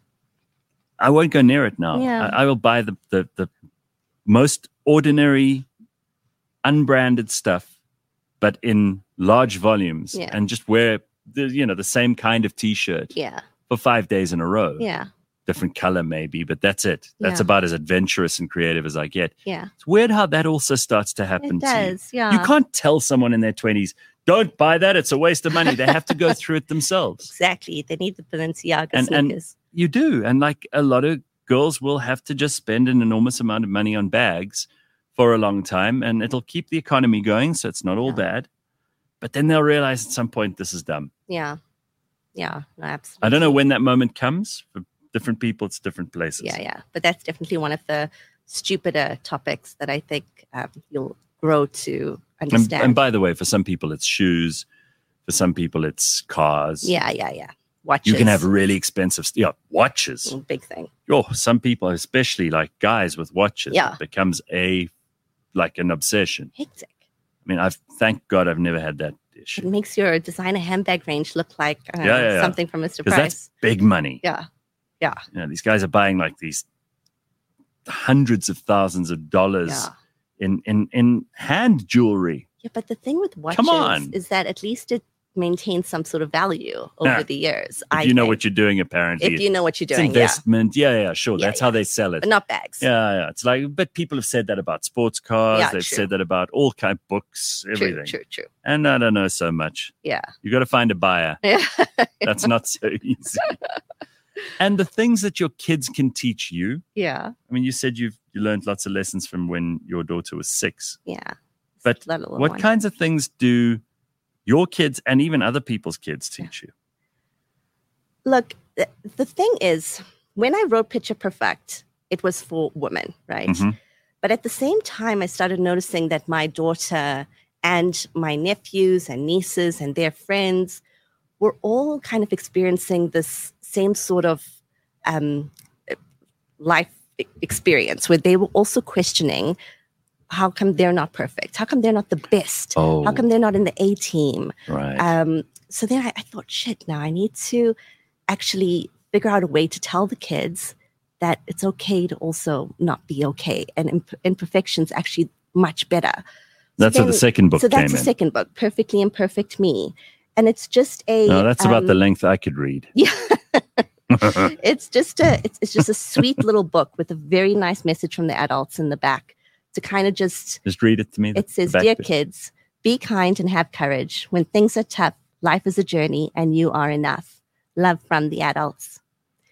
S1: I won't go near it now.
S3: Yeah.
S1: I, I will buy the, the, the most ordinary, unbranded stuff, but in large volumes
S3: Yeah.
S1: and just wear the, you know, the same kind of T-shirt
S3: Yeah.
S1: for five days in a row.
S3: Yeah.
S1: Different color maybe, but that's it. That's
S3: Yeah.
S1: about as adventurous and creative as I get.
S3: Yeah.
S1: It's weird how that also starts to happen
S3: It
S1: to you.
S3: does. Yeah.
S1: You can't tell someone in their twenties, don't buy that, it's a waste of money. They have to go through it themselves.
S3: Exactly. They need the Balenciaga
S1: And- and-
S3: sneakers.
S1: You do. And like a lot of girls will have to just spend an enormous amount of money on bags for a long time, and it'll keep the economy going. So it's not all
S3: Yeah.
S1: bad. But then they'll realize at some point this is dumb.
S3: Yeah. Yeah. No, absolutely.
S1: I don't know when that moment comes. For different people, it's different places.
S3: Yeah. Yeah. But that's definitely one of the stupider topics that I think um, you'll grow to
S1: And,
S3: understand.
S1: and by the way, for some people, it's shoes. For some people, it's cars.
S3: yeah. Yeah. Yeah. Watches.
S1: You can have really expensive, st- yeah, watches.
S3: Mm, big thing.
S1: Oh, some people, especially like guys with watches,
S3: Yeah.
S1: it becomes a like an obsession.
S3: Hectic.
S1: I mean, I've thank God I've never had that
S3: It
S1: issue
S3: makes your designer handbag range look like uh,
S1: Yeah, yeah, yeah.
S3: something from Mister
S1: because
S3: Price.
S1: that's big money.
S3: Yeah.
S1: You know, these guys are buying like these hundreds of thousands of dollars
S3: Yeah.
S1: in in in hand jewelry.
S3: Yeah. But the thing with watches
S1: Come on.
S3: is that at least it maintains some sort of value over
S1: Ah,
S3: the years.
S1: If
S3: I
S1: you know
S3: think.
S1: what you're doing, apparently,
S3: If you know what you're
S1: it's
S3: doing, yeah.
S1: investment. Yeah, yeah, sure.
S3: Yeah,
S1: That's
S3: yeah.
S1: how they sell it.
S3: But not bags.
S1: Yeah, yeah. It's like, but people have said that about sports cars.
S3: Yeah,
S1: They've
S3: true.
S1: said that about all kind of books, everything.
S3: True, true, true.
S1: And I don't know so much.
S3: Yeah.
S1: You got to find a buyer.
S3: Yeah.
S1: That's not so easy. And the things that your kids can teach you.
S3: yeah.
S1: I mean, you said you've you learned lots of lessons from when your daughter was six.
S3: Yeah.
S1: But
S3: That little
S1: What
S3: one.
S1: kinds of things do your kids and even other people's kids teach you?
S3: Look, th- the thing is, when I wrote Picture Perfect, it was for women, right?
S1: Mhm.
S3: But at the same time, I started noticing that my daughter and my nephews and nieces and their friends were all kind of experiencing this same sort of um, life e- experience where they were also questioning how come they're not perfect? How come they're not the best?
S1: Oh,
S3: How come they're not in the A team?
S1: right.
S3: Um, so then I, I thought, shit, now I need to actually figure out a way to tell the kids that it's okay to also not be okay. And imp- imperfection's actually much better. So
S1: that's where the
S3: then-
S1: second book
S3: So
S1: came
S3: that's the
S1: in.
S3: second book, Perfectly Imperfect Me. And it's just a...
S1: No, that's about the
S3: um,
S1: length I could read.
S3: Yeah. it's just a it's, it's just a sweet little book with a very nice message from the adults in the back to kind of just
S1: Just read it to me. the-
S3: it says,
S1: the back
S3: dear
S1: bit.
S3: kids, Be kind and have courage. When things are tough, life is a journey and you are enough. Love from the adults.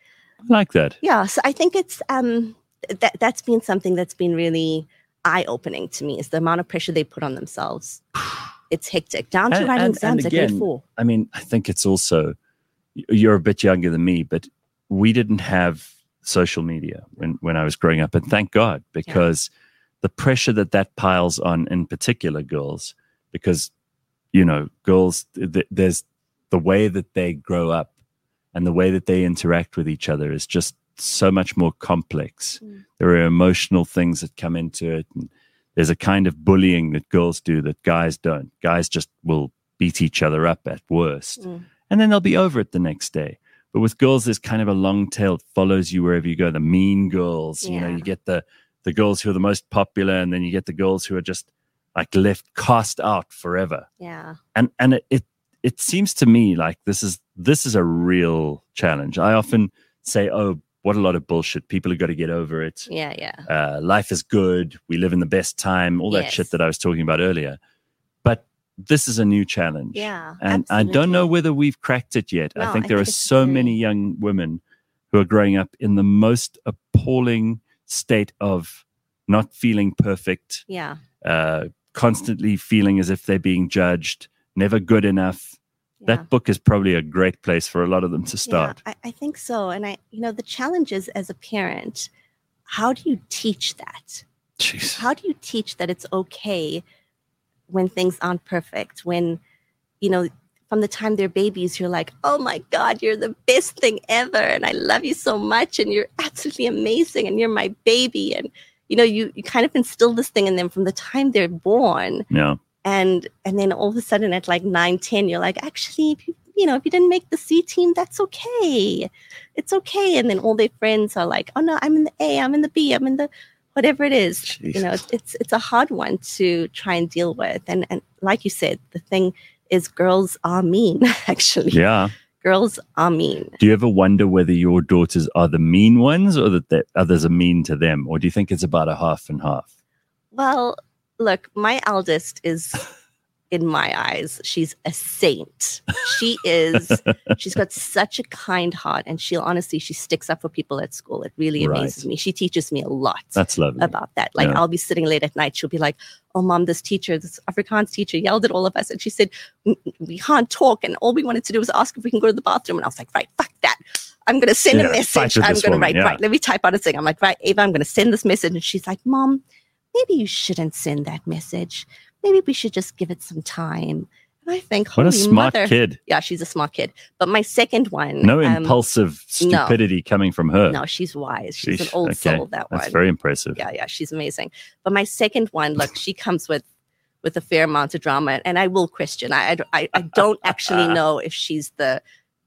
S1: I like that.
S3: Yeah, so I think it's um that that's been something that's been really eye-opening to me, is the amount of pressure they put on themselves. It's hectic. Down to
S1: And-
S3: writing
S1: and-
S3: exams
S1: and
S3: at grade
S1: again,
S3: four.
S1: I mean, I think it's also, you're a bit younger than me, but we didn't have social media when, when I was growing up. And thank God, because the pressure that that piles on, in particular girls, because, you know, girls, th- there's the way that they grow up and the way that they interact with each other is just so much more complex.
S3: Mm.
S1: There are emotional things that come into it. And there's a kind of bullying that girls do that guys don't. Guys just will beat each other up at worst.
S3: Mm.
S1: And then they'll be over it the next day. But with girls, there's kind of a long tail. It follows you wherever you go. The mean girls, you know,
S3: Yeah.
S1: you get the, the girls who are the most popular, and then you get the girls who are just like left cast out forever.
S3: Yeah.
S1: And and it, it it seems to me like this is this is a real challenge. I often say, oh, what a lot of bullshit. People have got to get over it.
S3: Yeah, yeah.
S1: Uh, life is good. We live in the best time. All that
S3: Yes.
S1: shit that I was talking about earlier. But this is a new challenge.
S3: Yeah,
S1: And I don't know
S3: absolutely.
S1: whether we've cracked it yet.
S3: No,
S1: I think
S3: I
S1: there
S3: think
S1: are
S3: it's
S1: so
S3: very-
S1: many young women who are growing up in the most appalling state of not feeling perfect,
S3: Yeah.
S1: uh, constantly feeling as if they're being judged, never good enough.
S3: Yeah.
S1: That book is probably a great place for a lot of them to start.
S3: Yeah, I, I think so. And I, you know, the challenge is, as a parent, how do you teach that?
S1: Jeez.
S3: How do you teach that it's okay when things aren't perfect? When, you know, from the time they're babies, you're like, oh my God, you're the best thing ever. And I love you so much. And you're absolutely amazing. And you're my baby. And, you know, you, you kind of instill this thing in them from the time they're born.
S1: Yeah.
S3: And and then all of a sudden at like nine, ten, you're like, actually, if you, you know, if you didn't make the C team, that's okay. It's okay. And then all their friends are like, oh no, I'm in the A, I'm in the B, I'm in the whatever it is. You know, it's, it's it's a hard one to try and deal with. And and like you said, the thing is girls are mean, actually.
S1: Yeah.
S3: Girls are mean.
S1: Do you ever wonder whether your daughters are the mean ones or that the others are mean to them? Or do you think it's about a half and half?
S3: Well, look, my eldest is, in my eyes, she's a saint. She is, she's got such a kind heart, and she'll honestly, she sticks up for people at school. It really amazes
S1: Right.
S3: me. She teaches me a lot
S1: That's lovely.
S3: about that. Like,
S1: Yeah.
S3: I'll be sitting late at night. She'll be like, oh, mom, this teacher, this Afrikaans teacher yelled at all of us. And she said, "N- we can't talk. And all we wanted to do was ask if we can go to the bathroom. And I was like, right, fuck that. I'm going to send
S1: Yeah,
S3: a
S1: fight
S3: message.
S1: with
S3: I'm
S1: this
S3: going to
S1: woman,
S3: write,
S1: yeah.
S3: right, let me type out a thing. I'm like, right, Ava, I'm going to send this message. And she's like, Mom, maybe you shouldn't send that message. Maybe we should just give it some time. And I think,
S1: What a
S3: holy
S1: smart
S3: mother.
S1: kid.
S3: Yeah, she's a smart kid. But my second one.
S1: No
S3: um,
S1: impulsive stupidity coming from her.
S3: No, she's wise. She's
S1: Sheesh,
S3: an old
S1: okay.
S3: soul, that
S1: That's
S3: one.
S1: very impressive.
S3: Yeah, yeah, she's amazing. But my second one, look, she comes with with a fair amount of drama, and I will question. I I, I don't actually know if she's the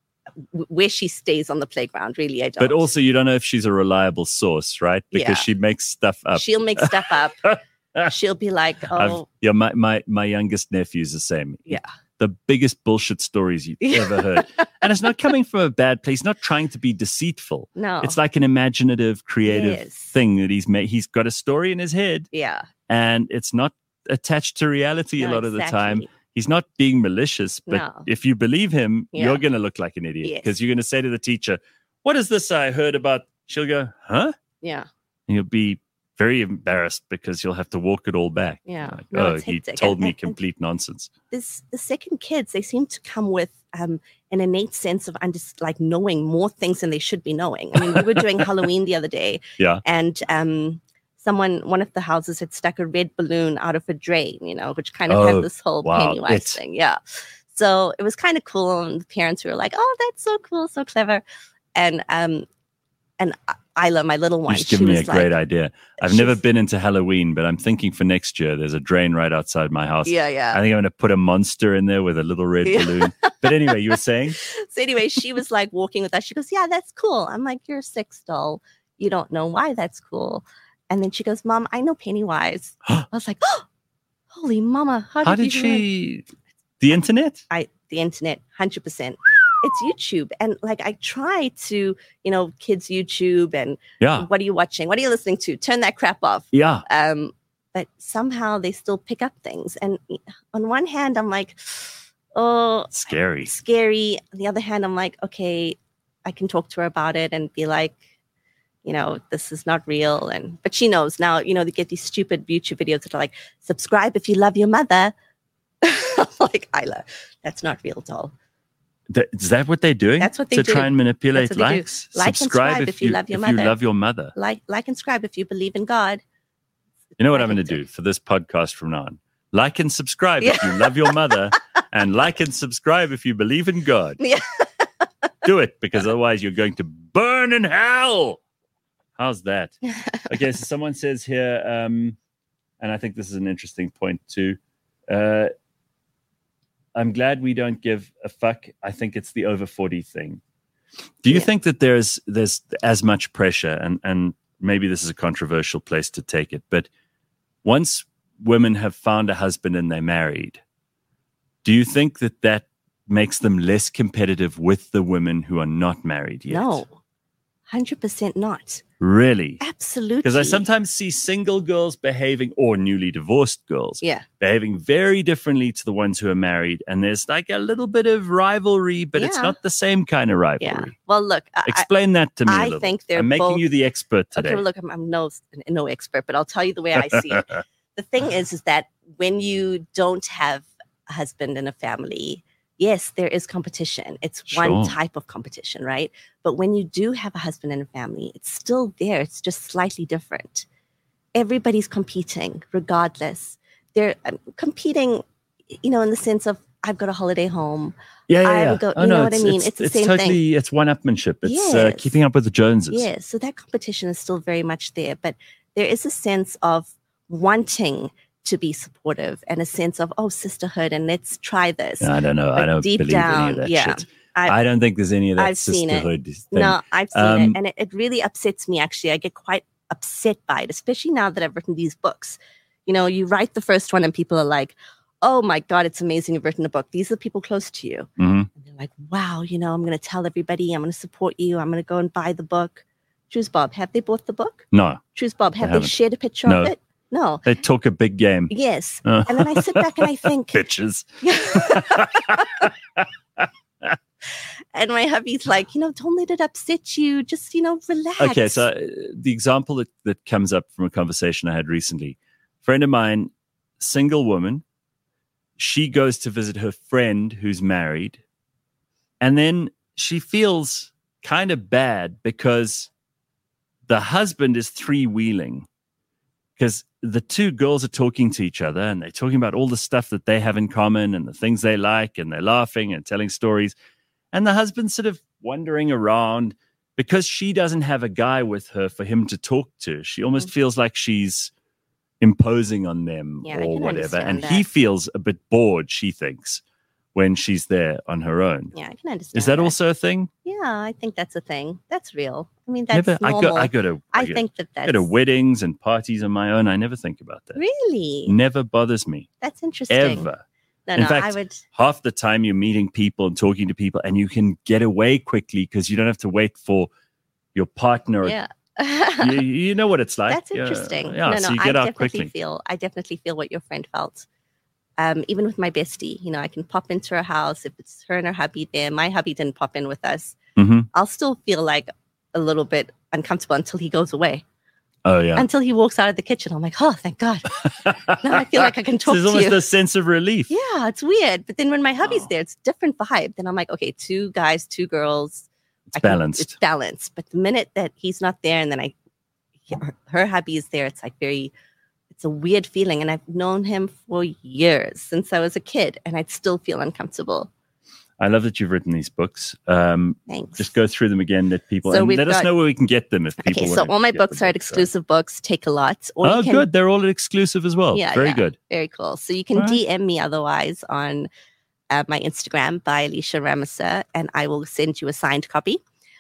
S3: where she stays on the playground. Really, I don't.
S1: But also, you don't know if she's a reliable source, right? Because
S3: Yeah.
S1: she makes stuff up.
S3: she'll make stuff up. She'll be like,
S1: I've-
S3: "Oh,
S1: yeah, my, my, my youngest nephew's the same.
S3: Yeah.
S1: The biggest bullshit stories you've
S3: Yeah.
S1: ever heard. And it's not coming from a bad place, not trying to be deceitful.
S3: no,
S1: It's like an imaginative, creative
S3: Yes.
S1: thing that he's made. He's got a story in his head,
S3: yeah,
S1: and it's not attached to reality a
S3: no,
S1: lot of the time.
S3: exactly.
S1: He's not being malicious, but
S3: No.
S1: if you believe him,
S3: Yeah.
S1: you're going to look like an idiot
S3: Yes.
S1: because you're going to say to the teacher, "What is this I heard about?" She'll go, "Huh?"
S3: Yeah,
S1: And you'll be very embarrassed because you'll have to walk it all back.
S3: Yeah.
S1: Like,
S3: No,
S1: oh,
S3: it's
S1: he
S3: hectic.
S1: told
S3: And-
S1: me
S3: and- and-
S1: complete nonsense.
S3: this the second kids, they seem to come with um an innate sense of under, like knowing more things than they should be knowing. I mean, we were doing Halloween the other day,
S1: Yeah.
S3: and um someone, one of the houses had stuck a red balloon out of a drain, you know, which kind of
S1: Oh,
S3: had this whole
S1: wow,
S3: Pennywise
S1: it's-
S3: thing. Yeah. So it was kind of cool. And the parents were like, oh, that's so cool, so clever. And um and Isla, my little one,
S1: You've
S3: she
S1: given me
S3: was
S1: a great
S3: like,
S1: idea. I've never
S3: she's-
S1: been into Halloween, but I'm thinking for next year, there's a drain right outside my house.
S3: yeah,
S1: I
S3: yeah.
S1: think I'm going to put a monster in there with a little red
S3: Yeah.
S1: balloon. But anyway, you were saying?
S3: So anyway, she was like walking with us. She goes, yeah, that's cool. I'm like, you're six, doll. You don't know why that's cool. And then she goes, Mom, I know Pennywise. I was like, oh, holy mama. How did,
S1: How did
S3: you learn?"
S1: she? The internet?
S3: I the internet, one hundred percent. It's YouTube. And like I try to, you know, kids YouTube and
S1: Yeah.
S3: what are you watching? What are you listening to? Turn that crap off.
S1: Yeah.
S3: Um, but somehow they still pick up things. And on one hand, I'm like, oh,
S1: Scary.
S3: scary. On the other hand, I'm like, okay, I can talk to her about it and be like, you know, this is not real. And but she knows now, you know, they get these stupid YouTube videos that are like, subscribe if you love your mother. I'm like, Isla, that's not real, doll.
S1: Th- Is that what they're doing?
S3: That's what they
S1: to
S3: do.
S1: try and manipulate
S3: That's what they do.
S1: likes?
S3: Like and subscribe if you love your
S1: if
S3: mother.
S1: you love your mother.
S3: Like, like and subscribe if you believe in God.
S1: You know what
S3: I
S1: I'm going to
S3: hate
S1: do for this podcast from now on? Like and subscribe if you love your mother, and like and subscribe if you believe in God.
S3: Yeah.
S1: Do it, because otherwise you're going to burn in hell. How's that? Okay, so someone says here, um, and I think this is an interesting point too. Uh, I'm glad we don't give a fuck. I think it's the over forty thing. Do you
S3: Yeah.
S1: think that there's there's as much pressure, and and maybe this is a controversial place to take it, but once women have found a husband and they're married, do you think that that makes them less competitive with the women who are not married yet?
S3: No, one hundred percent not.
S1: Really?
S3: Absolutely.
S1: Because I sometimes see single girls behaving, or newly divorced girls,
S3: Yeah.
S1: behaving very differently to the ones who are married. And there's like a little bit of rivalry, but it's
S3: Yeah.
S1: not the same kind of rivalry.
S3: Yeah. Well, look, I,
S1: Explain that to me a
S3: I
S1: little.
S3: think they're
S1: I'm making
S3: both-
S1: you the expert today.
S3: okay, well, look, I'm, I'm no, no expert, but I'll tell you the way I see it. The thing is, is that when you don't have a husband and a family, yes, there is competition. It's one
S1: Sure.
S3: type of competition, right? But when you do have a husband and a family, it's still there. It's just slightly different. Everybody's competing regardless. They're um, competing, you know, in the sense of, I've got a holiday home.
S1: yeah, yeah,
S3: I
S1: yeah.
S3: would go-
S1: Oh,
S3: you
S1: no,
S3: know what I mean? It's the same thing.
S1: totally, It's one-upmanship. It's uh,
S3: Yes.
S1: keeping up with the Joneses.
S3: Yeah, so that competition is still very much there, but there is a sense of wanting to be supportive and a sense of, oh, sisterhood, and let's try this.
S1: I don't know. I
S3: But
S1: don't
S3: deep
S1: believe any
S3: down,
S1: of that
S3: yeah,
S1: shit.
S3: I-
S1: I don't think there's any of that
S3: I've seen it.
S1: sisterhood thing.
S3: No, I've seen
S1: Um,
S3: it, and it, it really upsets me, actually. I get quite upset by it, especially now that I've written these books. You know, you write the first one and people are like, oh my God, it's amazing you've written a book. These are people close to you.
S1: Mhm.
S3: And they're like, wow, you know, I'm going to tell everybody, I'm going to support you. I'm going to go and buy the book. Choose Bob, have they bought the book?
S1: No,
S3: Choose Bob, have they
S1: haven't.
S3: shared a picture
S1: No.
S3: of it? No.
S1: they talk a big game.
S3: Yes.
S1: Uh,
S3: And then I sit back and I think,
S1: bitches.
S3: and my hubby's like, you know, don't let it upset you. Just, you know, relax.
S1: Okay, so uh, the example that, that comes up from a conversation I had recently, friend of mine, single woman, she goes to visit her friend who's married, and then she feels kind of bad because the husband is three-wheeling, because the two girls are talking to each other and they're talking about all the stuff that they have in common and the things they like, and they're laughing and telling stories. And the husband's sort of wandering around because she doesn't have a guy with her for him to talk to. She almost
S3: Mhm.
S1: feels like she's imposing on them
S3: Yeah, I
S1: or
S3: can
S1: whatever.
S3: understand
S1: And he
S3: that.
S1: feels a bit bored, she thinks, when she's there on her own.
S3: Yeah, I can understand.
S1: Is that also a thing?
S3: Yeah, I think that's a thing. That's real. I mean, that's
S1: Never. I
S3: normal.
S1: go. I go to.
S3: I
S1: go,
S3: think that
S1: I
S3: that's
S1: go to weddings and parties on my own. I never think about that.
S3: really
S1: Never bothers me
S3: that's interesting.
S1: ever.
S3: No,
S1: In
S3: no,
S1: fact,
S3: I would.
S1: Half the time you're meeting people and talking to people, and you can get away quickly because you don't have to wait for your partner.
S3: Yeah.
S1: You, you know what it's like.
S3: That's
S1: Yeah,
S3: interesting.
S1: Yeah,
S3: no,
S1: so
S3: no,
S1: you
S3: I
S1: get out
S3: definitely
S1: quickly.
S3: feel. I definitely feel what your friend felt. Um, even with my bestie, you know, I can pop into her house if it's her and her hubby there. My hubby didn't pop in with us.
S1: Mhm.
S3: I'll still feel like a little bit uncomfortable until he goes away.
S1: Oh yeah.
S3: Until he walks out of the kitchen, I'm like, oh, thank God. Now I feel like I can
S1: So
S3: talk
S1: there's
S3: to
S1: almost
S3: you.
S1: a sense of relief.
S3: Yeah, it's weird. But then when my hubby's
S1: Oh.
S3: there, it's a different vibe. Then I'm like, okay, two guys, two girls.
S1: It's
S3: I can-
S1: balanced.
S3: It's balanced. But the minute that he's not there, and then I, her, her hubby is there, it's like very, it's a weird feeling. And I've known him for years, since I was a kid, and I'd still feel uncomfortable.
S1: I love that you've written these books. Um,
S3: Thanks.
S1: just go through them again. Let people
S3: So
S1: and
S3: we've
S1: let us
S3: got-
S1: know where we can get them if people.
S3: Okay, so
S1: wanna
S3: all my
S1: get the
S3: books are at
S1: books, so-
S3: exclusive books. Take a lot. Or
S1: Oh,
S3: you can,
S1: good. They're all exclusive as well.
S3: Yeah,
S1: Very
S3: yeah.
S1: good.
S3: Very cool. So you can
S1: All right.
S3: D M me otherwise on uh, my Instagram by Alicia Ramasa, and I will send you a signed copy.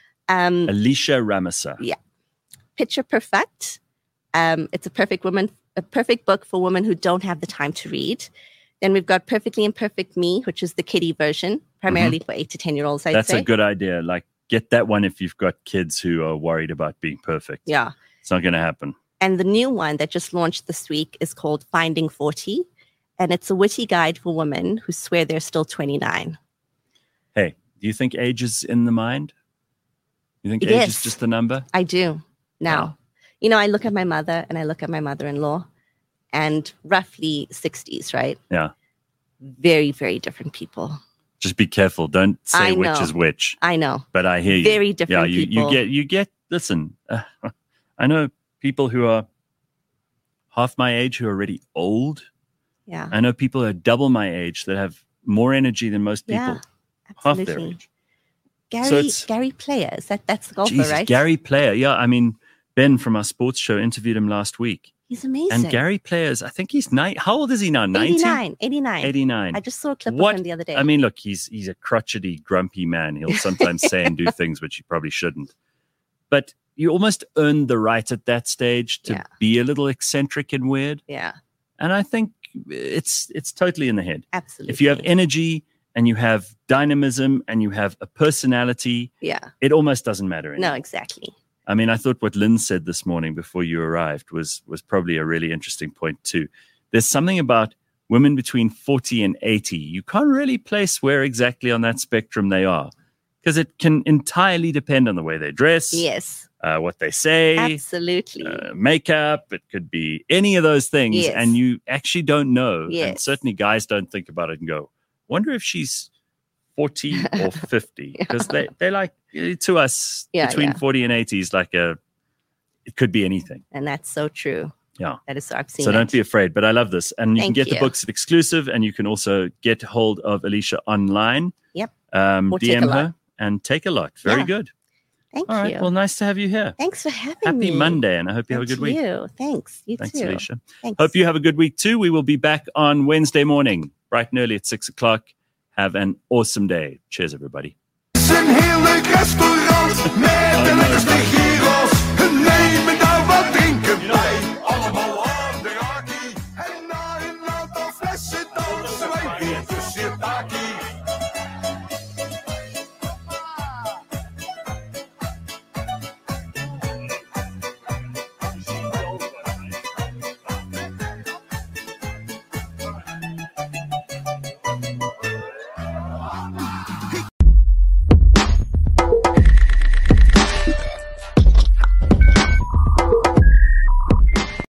S3: Um,
S1: Alicia Ramasa.
S3: Yeah. Picture Perfect. Um, it's a perfect woman, a perfect book for women who don't have the time to read. Then we've got Perfectly Imperfect Me, which is the kiddie version, primarily for eight to ten year olds. I'd
S1: Mm-hmm. That's
S3: say.
S1: a good idea. Like, get that one if you've got kids who are worried about being perfect.
S3: Yeah.
S1: It's not going to happen.
S3: And the new one that just launched this week is called Finding forty. And it's a witty guide for women who swear they're still twenty-nine.
S1: Hey, do you think age is in the mind? You think age
S3: Yes.
S1: is just a number?
S3: I do now.
S1: Wow.
S3: You know, I look at my mother and I look at my mother-in-law, and roughly sixties, right?
S1: Yeah.
S3: Very, very different people.
S1: Just be careful. Don't say
S3: I
S1: which
S3: know.
S1: is which.
S3: I know.
S1: But I hear you.
S3: Very different
S1: Yeah, you,
S3: people.
S1: you get, you get, listen, uh, I know people who are half my age who are already old.
S3: Yeah.
S1: I know people who are double my age that have more energy than most people.
S3: Yeah,
S1: half their
S3: absolutely.
S1: age.
S3: Gary,
S1: So it's-
S3: Gary Player, is that that's the golfer,
S1: Jesus,
S3: right?
S1: Gary Player. Yeah, I mean, Ben from our sports show interviewed him last week.
S3: He's amazing.
S1: And Gary Players, I think he's nine. How old is he now? ninety?
S3: eighty-nine, eighty-nine.
S1: eighty-nine.
S3: I just saw a clip
S1: What?
S3: of him the other day.
S1: I mean, look, he's he's a crotchety, grumpy man. He'll sometimes say and do things which he probably shouldn't. But you almost earned the right at that stage to
S3: Yeah.
S1: be a little eccentric and weird.
S3: yeah,
S1: And I think it's it's totally in the head.
S3: absolutely.
S1: If you have energy and you have dynamism and you have a personality,
S3: yeah,
S1: it almost doesn't matter anymore.
S3: no, exactly.
S1: I mean, I thought what Lynn said this morning before you arrived was was probably a really interesting point too. There's something about women between forty and eighty. You can't really place where exactly on that spectrum they are, because it can entirely depend on the way they dress,
S3: Yes,
S1: uh, what they say,
S3: absolutely.
S1: uh, makeup. It could be any of those things,
S3: Yes.
S1: and you actually don't know. And
S3: Yes.
S1: certainly guys don't think about it and go, wonder if she's forty or fifty, because they they like, to us,
S3: Yeah,
S1: between
S3: yeah.
S1: forty and eighty is like a, it could be anything.
S3: And that's so true.
S1: Yeah.
S3: That is so I've seen
S1: So don't
S3: it.
S1: be afraid. But I love this. And you
S3: Thank
S1: can get the
S3: you.
S1: books exclusive, and you can also get hold of Alicia online.
S3: Yep.
S1: Um,
S3: Or
S1: D
S3: take a
S1: M
S3: lot.
S1: her and take a lot. Very
S3: Yeah.
S1: good.
S3: Thank
S1: All right.
S3: you.
S1: Well, nice to have you here.
S3: Thanks for having
S1: Happy
S3: me.
S1: Monday, and I hope you have a
S3: Thank
S1: good week.
S3: You. Thanks. You
S1: Thanks,
S3: too.
S1: Alicia.
S3: Thanks.
S1: Hope you have a good week too. We will be back on Wednesday morning, bright and early at six o'clock. Have an awesome day. Cheers, everybody.
S4: Een heerlijk restaurant met